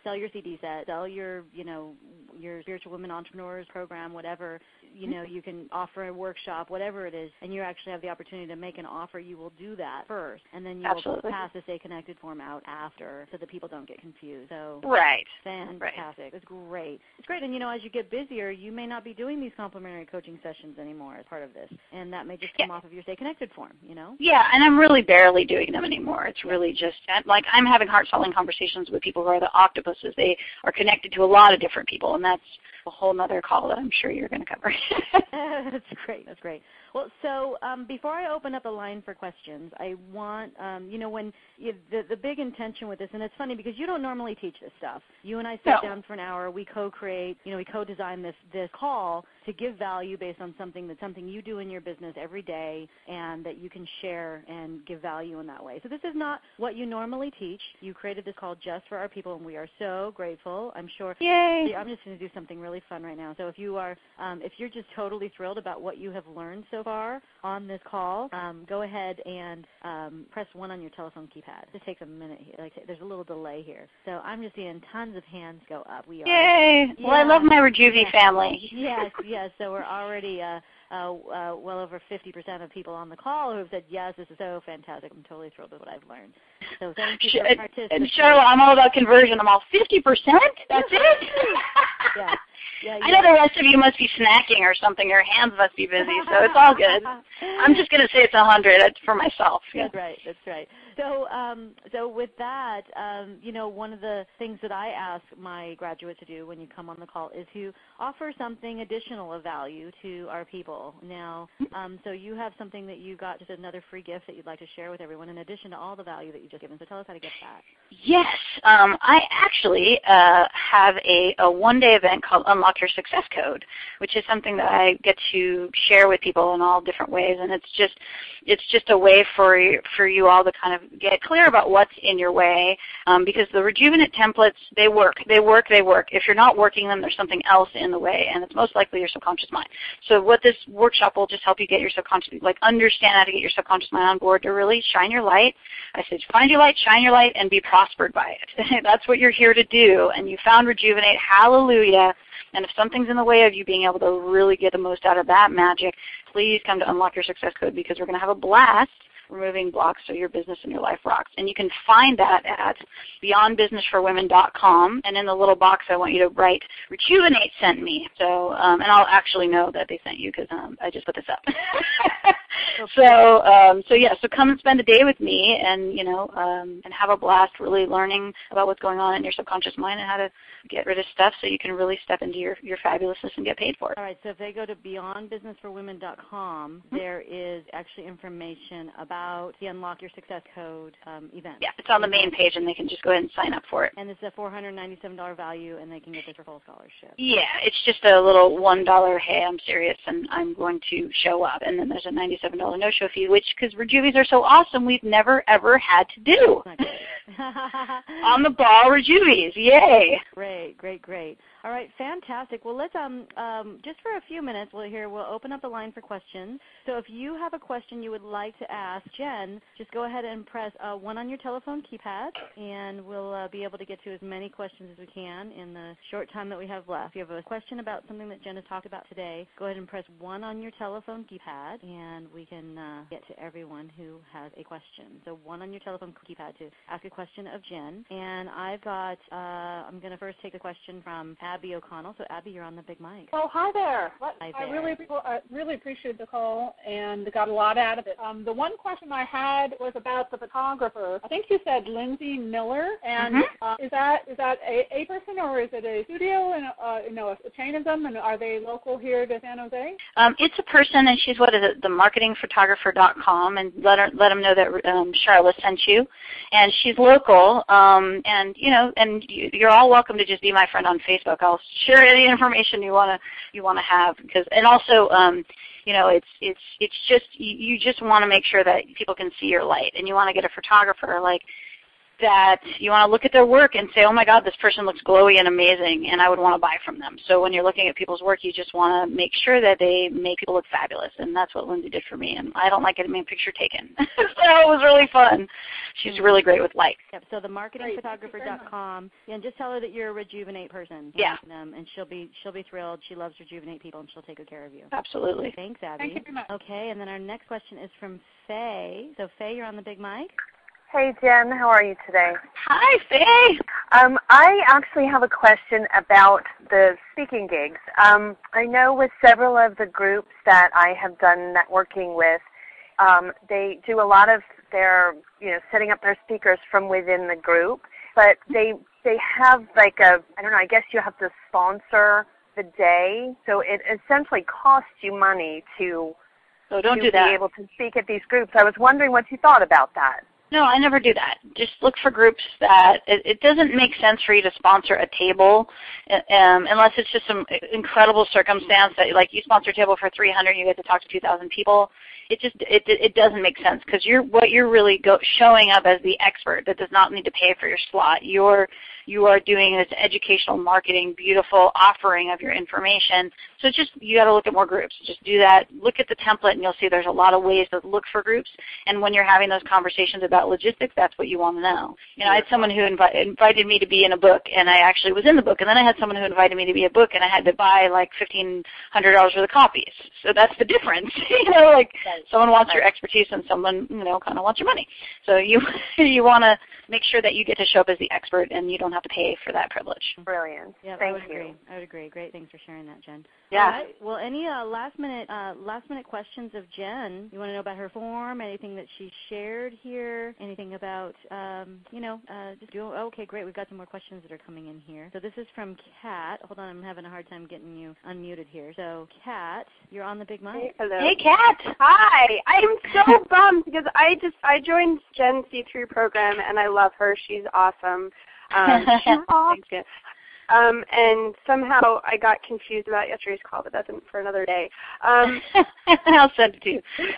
sell your CD set, sell your, your Spiritual Women Entrepreneurs program, whatever, you can offer a workshop, whatever it is, and you actually have the opportunity to make an offer, you will do that first, and then you will pass the Stay Connected form out after so that people don't get confused. So right. Fantastic. It's great. It's great, and as you get busier, you may not be doing these complimentary coaching sessions anymore as part of this, and that may just come off of your Stay Connected form, Yeah, and I'm really barely doing them anymore. It's really just, like, I'm having heart-selling conversations with people who are the octopuses. They are connected to a lot of different people, and that's a whole other call that I'm sure you're going to cover. That's great. That's great. Well, so before I open up the line for questions, I want, when the big intention with this, and it's funny because you don't normally teach this stuff. You and I sit down for an hour. We co-create, we co-design this call to give value based on something you do in your business every day and that you can share and give value in that way. So this is not what you normally teach. You created this call just for our people, and we are so grateful. I'm sure. Yay! I'm just going to do something really fun right now. So if you're just totally thrilled about what you have learned so far on this call, go ahead and press 1 on your telephone keypad. It takes a minute here. There's a little delay here. So I'm just seeing tons of hands go up. We are. Yay! Yeah. Well, I love my Rejuvi family. Yes. So we're already well over 50% of people on the call who have said, yes, this is so fantastic. I'm totally thrilled with what I've learned. So thank you for participating. And Charlotte, I'm all about conversion. I'm all 50%? That's it? Yeah. I know the rest of you must be snacking or something. Your hands must be busy, so it's all good. I'm just going to say it's 100. That's for myself. Yeah. That's right. So with that, one of the things that I ask my graduates to do when you come on the call is to offer something additional of value to our people. Now, so you have something that you got, just another free gift that you'd like to share with everyone in addition to all the value that you just given. So tell us how to get that. Yes. I actually have a one-day event called Unlock Your Success Code, which is something that I get to share with people in all different ways, and it's just a way for you all to kind of get clear about what's in your way, because the Rejuvenate templates, they work. If you're not working them, there's something else in the way, and it's most likely your subconscious mind. So what this workshop will just help you get your subconscious, understand how to get your subconscious mind on board to really shine your light. I said, find your light, shine your light, and be prospered by it. That's what you're here to do, and you found Rejuvenate. Hallelujah. And if something's in the way of you being able to really get the most out of that magic, please come to Unlock Your Success Code, because we're going to have a blast removing blocks so your business and your life rocks. And you can find that at beyondbusinessforwomen.com. And in the little box, I want you to write, Rejuvenate sent me. So, and I'll actually know that they sent you because I just put this up. So come and spend a day with me and, and have a blast really learning about what's going on in your subconscious mind and how to get rid of stuff so you can really step into your fabulousness and get paid for it. All right, so if they go to beyondbusinessforwomen.com, there is actually information about the Unlock Your Success Code event. Yeah, it's on the main page, and they can just go ahead and sign up for it. And it's a $497 value, and they can get this for full scholarship. Yeah, it's just a little $1, hey, I'm serious, and I'm going to show up. And then there's a $97 no-show fee, which, because Rejuvis are so awesome, we've never, ever had to do. On the ball, Rejuvis, yay. Great. All right, fantastic. Well, let's just for a few minutes, we'll open up the line for questions. So if you have a question you would like to ask Jen, just go ahead and press 1 on your telephone keypad, and we'll be able to get to as many questions as we can in the short time that we have left. If you have a question about something that Jen has talked about today, go ahead and press 1 on your telephone keypad, and we can get to everyone who has a question. So 1 on your telephone keypad to ask a question of Jen. And I've got, I'm going to first take a question from Abby O'Connell. So Abby, you're on the big mic. Oh, hi there. Hi there. I really appreciate the call and got a lot out of it. The one question I had was about the photographer. I think you said Lindsay Miller, and is that a person or is it a studio and a chain of them? And are they local here to San Jose? It's a person, and she's themarketingphotographer.com, and let them know that Charlotte sent you, and she's local, and you're all welcome to just be my friend on Facebook. I'll share any information you want to have, because, and also it's just you just want to make sure that people can see your light, and you want to get a photographer. Like, that you want to look at their work and say, oh my God, this person looks glowy and amazing, and I would want to buy from them. So when you're looking at people's work, you just want to make sure that they make people look fabulous, and that's what Lindsay did for me. And I don't like getting a picture taken. So it was really fun. She's really great with likes. Yep. So the marketingphotographer.com, and just tell her that you're a Rejuvenate person. Yeah. And she'll be thrilled. She loves Rejuvenate people, and she'll take good care of you. Absolutely. Thanks, Abby. Thank you very much. Okay, and then our next question is from Faye. So Faye, you're on the big mic. Hey, Jen. How are you today? Hi, Faye. I actually have a question about the speaking gigs. I know with several of the groups that I have done networking with, they do a lot of their, setting up their speakers from within the group, but they have like I don't know, I guess you have to sponsor the day, so it essentially costs you money to be able to speak at these groups. I was wondering what you thought about that. No, I never do that. Just look for groups that it doesn't make sense for you to sponsor a table unless it's just some incredible circumstance that, like, you sponsor a table for 300, you get to talk to 2,000 people. It doesn't make sense because what you're really showing up as the expert that does not need to pay for your slot. You are doing this educational marketing, beautiful offering of your information. So you got to look at more groups. Just do that. Look at the template, and you'll see there's a lot of ways to look for groups. And when you're having those conversations about logistics, that's what you want to know. I had someone who invited me to be in a book, and I actually was in the book. And then I had someone who invited me to be in a book, and I had to buy like $1,500 worth of copies. So that's the difference. Someone wants your expertise, and someone kind of wants your money. So you want to make sure that you get to show up as the expert, and you don't have to pay for that privilege. Brilliant. Yeah, Thank you. Agree. I would agree. Great. Thanks for sharing that, Jen. Yeah. All right. Well, any last minute questions of Jen? You want to know about her form? Anything that she shared here? Anything about okay, great. We've got some more questions that are coming in here. So this is from Kat. Hold on, I'm having a hard time getting you unmuted here. So Kat, you're on the big mic. Hey, hello. Hey, Kat. Hi. I am so bummed because I joined Jen's C3 program and I love her. She's awesome. Thanks, Jen. And somehow I got confused about yesterday's call, but that's for another day. I'll send it to you.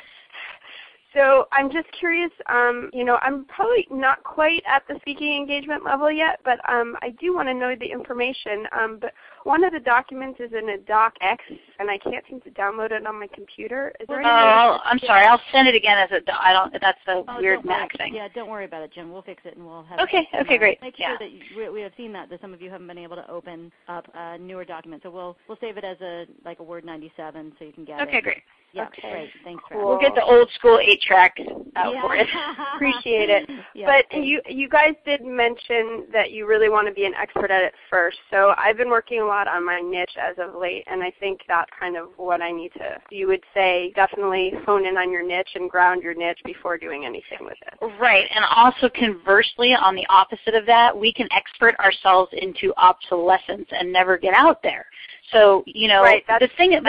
So I'm just curious, I'm probably not quite at the speaking engagement level yet, but I do want to know the information. But one of the documents is in a docx, and I can't seem to download it on my computer. Is there I'm sorry. I'll send it again as that's the weird Mac thing. Yeah, don't worry about it, Jim. We'll fix it, and we'll have Okay, great. Make sure that we have seen that some of you haven't been able to open up a newer document. So we'll save it as a Word 97 so you can get it. Okay, great. Yeah, great. Thanks for We'll get the old school 8-track out for it. Appreciate it. Yeah, but you guys did mention that you really want to be an expert at it first. So I've been working a lot on my niche as of late, and I think that's kind of what I need to. You would say definitely hone in on your niche and ground your niche before doing anything with it. Right, and also conversely, on the opposite of that, we can expert ourselves into obsolescence and never get out there. So, right, the thing of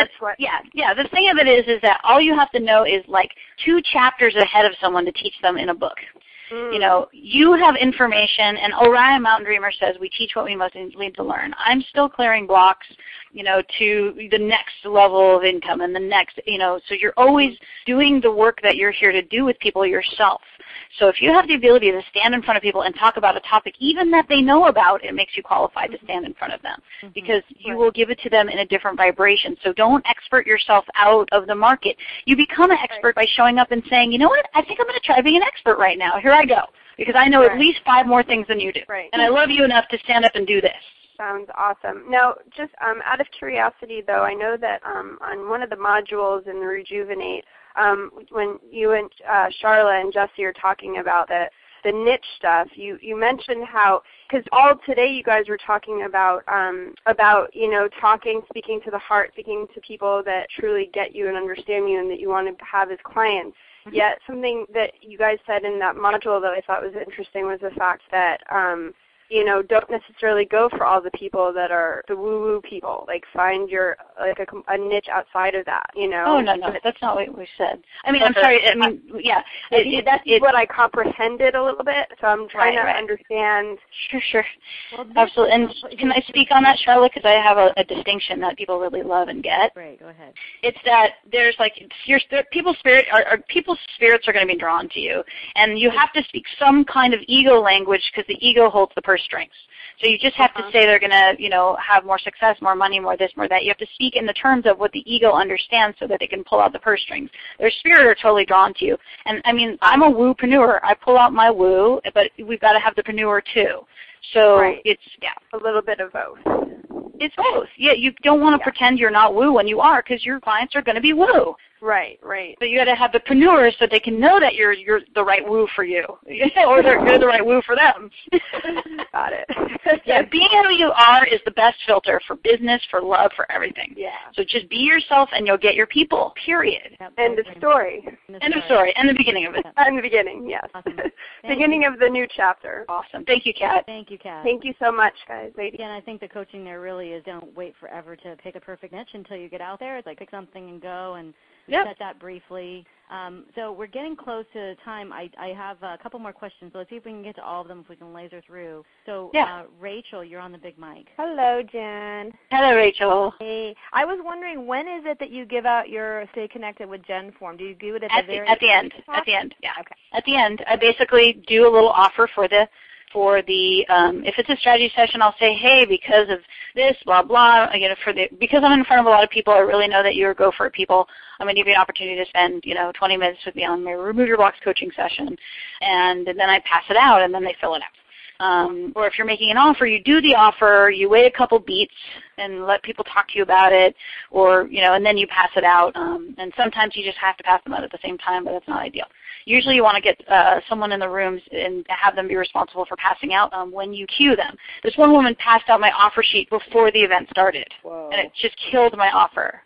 it is that all you have to know is like 2 chapters ahead of someone to teach them in a book. You have information, and Orion Mountain Dreamer says we teach what we most need to learn. I'm still clearing blocks, to the next level of income and the next, so you're always doing the work that you're here to do with people yourself. So if you have the ability to stand in front of people and talk about a topic even that they know about, it makes you qualified to stand in front of them because you will give it to them in a different vibration. So don't expert yourself out of the market. You become an expert by showing up and saying, you know what, I think I'm going to try being an expert right now. Here I go, because I know at least 5 more things than you do. Right. And I love you enough to stand up and do this. Sounds awesome. Now, just out of curiosity, though, I know that on one of the modules in the Rejuvenate, when you and Charla and Jesse are talking about the niche stuff, you mentioned how, because all today you guys were talking about speaking to the heart, speaking to people that truly get you and understand you and that you want to have as clients. Yet something that you guys said in that module that I thought was interesting was the fact that don't necessarily go for all the people that are the woo-woo people. Like find your a niche outside of that. Oh no, that's not what we said. I mean, I'm sorry. I mean, yeah, that's what I comprehended a little bit. So I'm trying to understand. Sure. Well, absolutely. And can I speak on that, Charlotte? Because I have a distinction that people really love and get. Great, go ahead. It's that there's people's spirits are going to be drawn to you, and you have to speak some kind of ego language because the ego holds the purse strings. So you just have to say they're going to, have more success, more money, more this, more that. You have to speak in the terms of what the ego understands so that they can pull out the purse strings. Their spirit are totally drawn to you. And, I mean, I'm a woo-preneur. I pull out my woo, but we've got to have the preneur too. So it's, a little bit of both. It's both. Yeah, you don't want to pretend you're not woo when you are because your clients are going to be woo. Right. But you got to have the preneurs so they can know that you're the right woo for you, or you're the right woo for them. Got it. Yeah, being who you are is the best filter for business, for love, for everything. Yeah. So just be yourself and you'll get your people, period. Yep. End of story. End of story. And the beginning of it. And the beginning, yes. Awesome. Beginning of the new chapter. Awesome. Thank you, Kat. Thank you, Kat. Thank you so much, guys. Ladies. Yeah, and I think the coaching there really is don't wait forever to pick a perfect niche until you get out there. It's like pick something and go and set that briefly. So we're getting close to time. I have a couple more questions. So let's see if we can get to all of them, if we can laser through. So Rachel, you're on the big mic. Hello, Jen. Hello, Rachel. Hey. I was wondering, when is it that you give out your Stay Connected with Jen form? Do you do it at the very end? At the end, yeah. Okay. At the end, I basically do a little offer for the if it's a strategy session, I'll say, hey, because of this, blah, blah, because I'm in front of a lot of people, I really know that you're go-for-it people. I'm going to give you an opportunity to spend, 20 minutes with me on my Remove Your Blocks coaching session. And then I pass it out, and then they fill it out. Or if you're making an offer, you do the offer, you wait a couple beats and let people talk to you about it, or, and then you pass it out. And sometimes you just have to pass them out at the same time, but that's not ideal. Usually you want to get someone in the rooms and have them be responsible for passing out when you cue them. This one woman passed out my offer sheet before the event started, and it just killed my offer.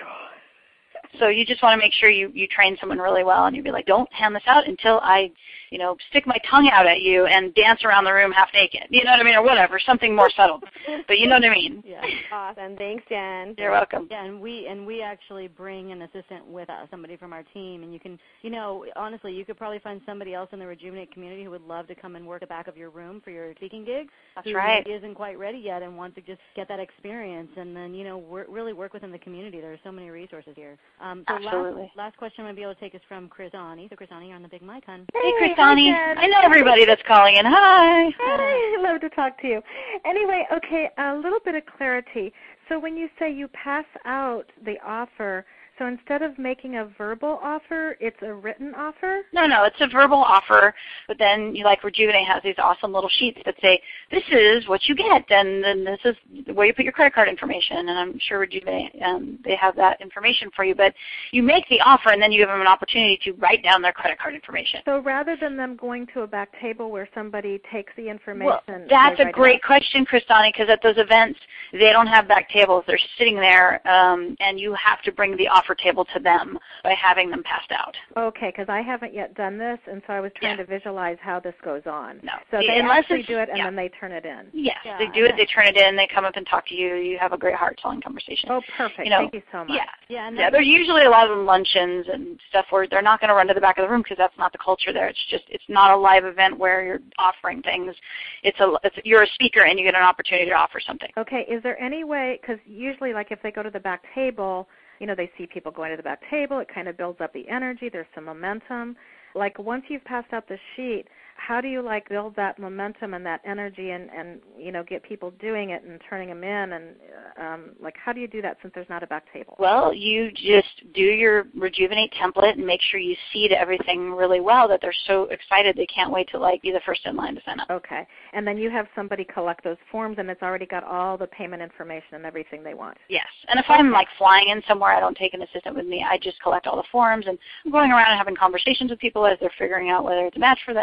So you just want to make sure you train someone really well, and you'd be like, don't hand this out until I stick my tongue out at you and dance around the room half naked. You know what I mean? Or whatever, something more subtle. But you know what I mean? Yeah. Awesome. Thanks, Jen. You're welcome. Yeah, and we actually bring an assistant with us, somebody from our team, and you can, honestly, you could probably find somebody else in the Rejuvenate community who would love to come and work the back of your room for your speaking gig. That's right. Who isn't quite ready yet and wants to just get that experience, and then, really work within the community. There are so many resources here. So absolutely. Last question I'm going to be able to take is from Chrisani. So Chrisani, you're on the big mic, hon. Hey, Chrisani. I know everybody that's calling in. Hi. Hi. Love to talk to you. Anyway, okay, a little bit of clarity. So when you say you pass out the offer, so instead of making a verbal offer, it's a written offer? No, it's a verbal offer, but then Rejuvenate has these awesome little sheets that say, this is what you get, and then this is where you put your credit card information, and I'm sure Rejuvenate, they have that information for you, but you make the offer, and then you give them an opportunity to write down their credit card information. So rather than them going to a back table where somebody takes the information. Well, that's a great question, Christani, because at those events, they don't have back tables. They're sitting there, and you have to bring the offer table to them by having them passed out. Okay, because I haven't yet done this, and so I was trying to visualize how this goes on. No. So they actually do it, and then they turn it in. Yes, they do it. They turn it in. They come up and talk to you. You have a great heart-telling conversation. Oh, perfect. Thank you so much. Yeah. There's usually a lot of them luncheons and stuff where they're not going to run to the back of the room because that's not the culture there. It's not a live event where you're offering things. You're a speaker and you get an opportunity to offer something. Okay. Is there any way, because usually if they go to the back table, they see people going to the back table. It kind of builds up the energy. There's some momentum. Once you've passed out the sheet, how do you build that momentum and that energy and get people doing it and turning them in, and how do you do that since there's not a back table? Well, you just do your Rejuvenate template and make sure you seed everything really well that they're so excited they can't wait to be the first in line to sign up. Okay. And then you have somebody collect those forms, and it's already got all the payment information and everything they want. Yes. And if I'm flying in somewhere, I don't take an assistant with me. I just collect all the forms, and I'm going around and having conversations with people as they're figuring out whether it's a match for them. And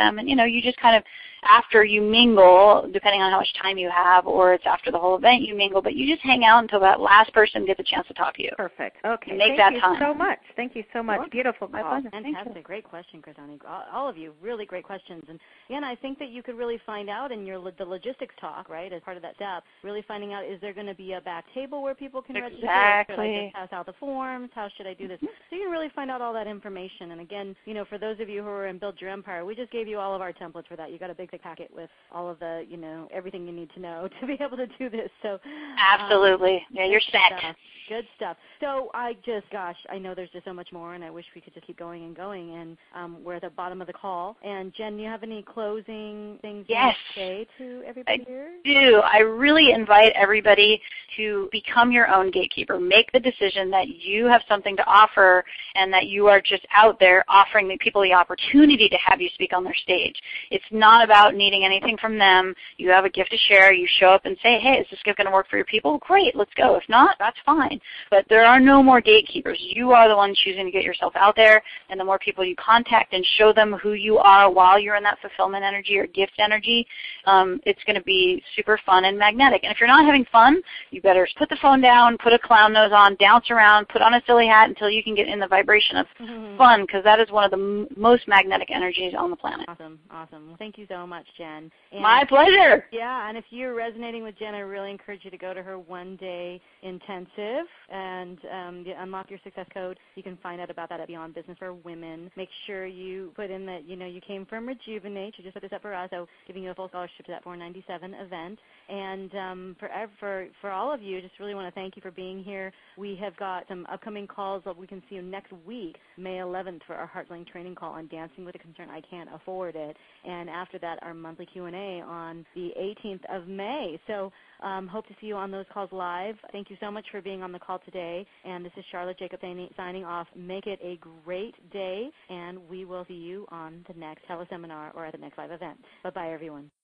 you just kind of, after you mingle, depending on how much time you have, or it's after the whole event you mingle, but you just hang out until that last person gets a chance to talk to you. Perfect. Okay. Make that time. Thank you so much. Thank you so much. Beautiful My call. pleasure. Fantastic. Great question, Chrisani. All of you, really great questions. And again, I think that you could really find out in the logistics talk, right, as part of that step, really finding out, is there going to be a back table where people can register? Should I just pass out the forms? How should I do this? So you can really find out all that information. And again, for those of you who are in Build Your Empire, we just gave you all of our templates for that. You got a big packet with all of the, everything you need to know to be able to do this. So absolutely. Yeah, you're set. Good stuff. So I know there's just so much more, and I wish we could just keep going and going. And we're at the bottom of the call. And Jen, do you have any closing things you want to say to everybody here? I do. I really invite everybody to become your own gatekeeper. Make the decision that you have something to offer and that you are just out there offering the people the opportunity to have you speak on their stage. It's not about needing anything from them. You have a gift to share. You show up and say, hey, is this gift going to work for your people? Great, let's go. If not, that's fine. But there are no more gatekeepers. You are the one choosing to get yourself out there, and the more people you contact and show them who you are while you're in that fulfillment energy or gift energy, it's going to be super fun and magnetic. And if you're not having fun, you better put the phone down, put a clown nose on, dance around, put on a silly hat until you can get in the vibration of fun, because that is one of the most magnetic energies on the planet. Awesome. Well, thank you so much, Jen. And my pleasure. Yeah, and if you're resonating with Jen, I really encourage you to go to her one-day intensive and unlock your success code. You can find out about that at Beyond Business for Women. Make sure you put in that you came from Rejuvenate. You just put this up for us, so giving you a full scholarship to that 497 event. And for all of you, just really want to thank you for being here. We have got some upcoming calls that we can see you next week, May 11th, for our Heartling training call on Dancing with a Concern, I Can't Afford It. And after that, our monthly Q&A on the 18th of May. So hope to see you on those calls live. Thank you so much for being on the call today. And this is Charlotte Jacob signing off. Make it a great day, and we will see you on the next teleseminar or at the next live event. Bye-bye, everyone.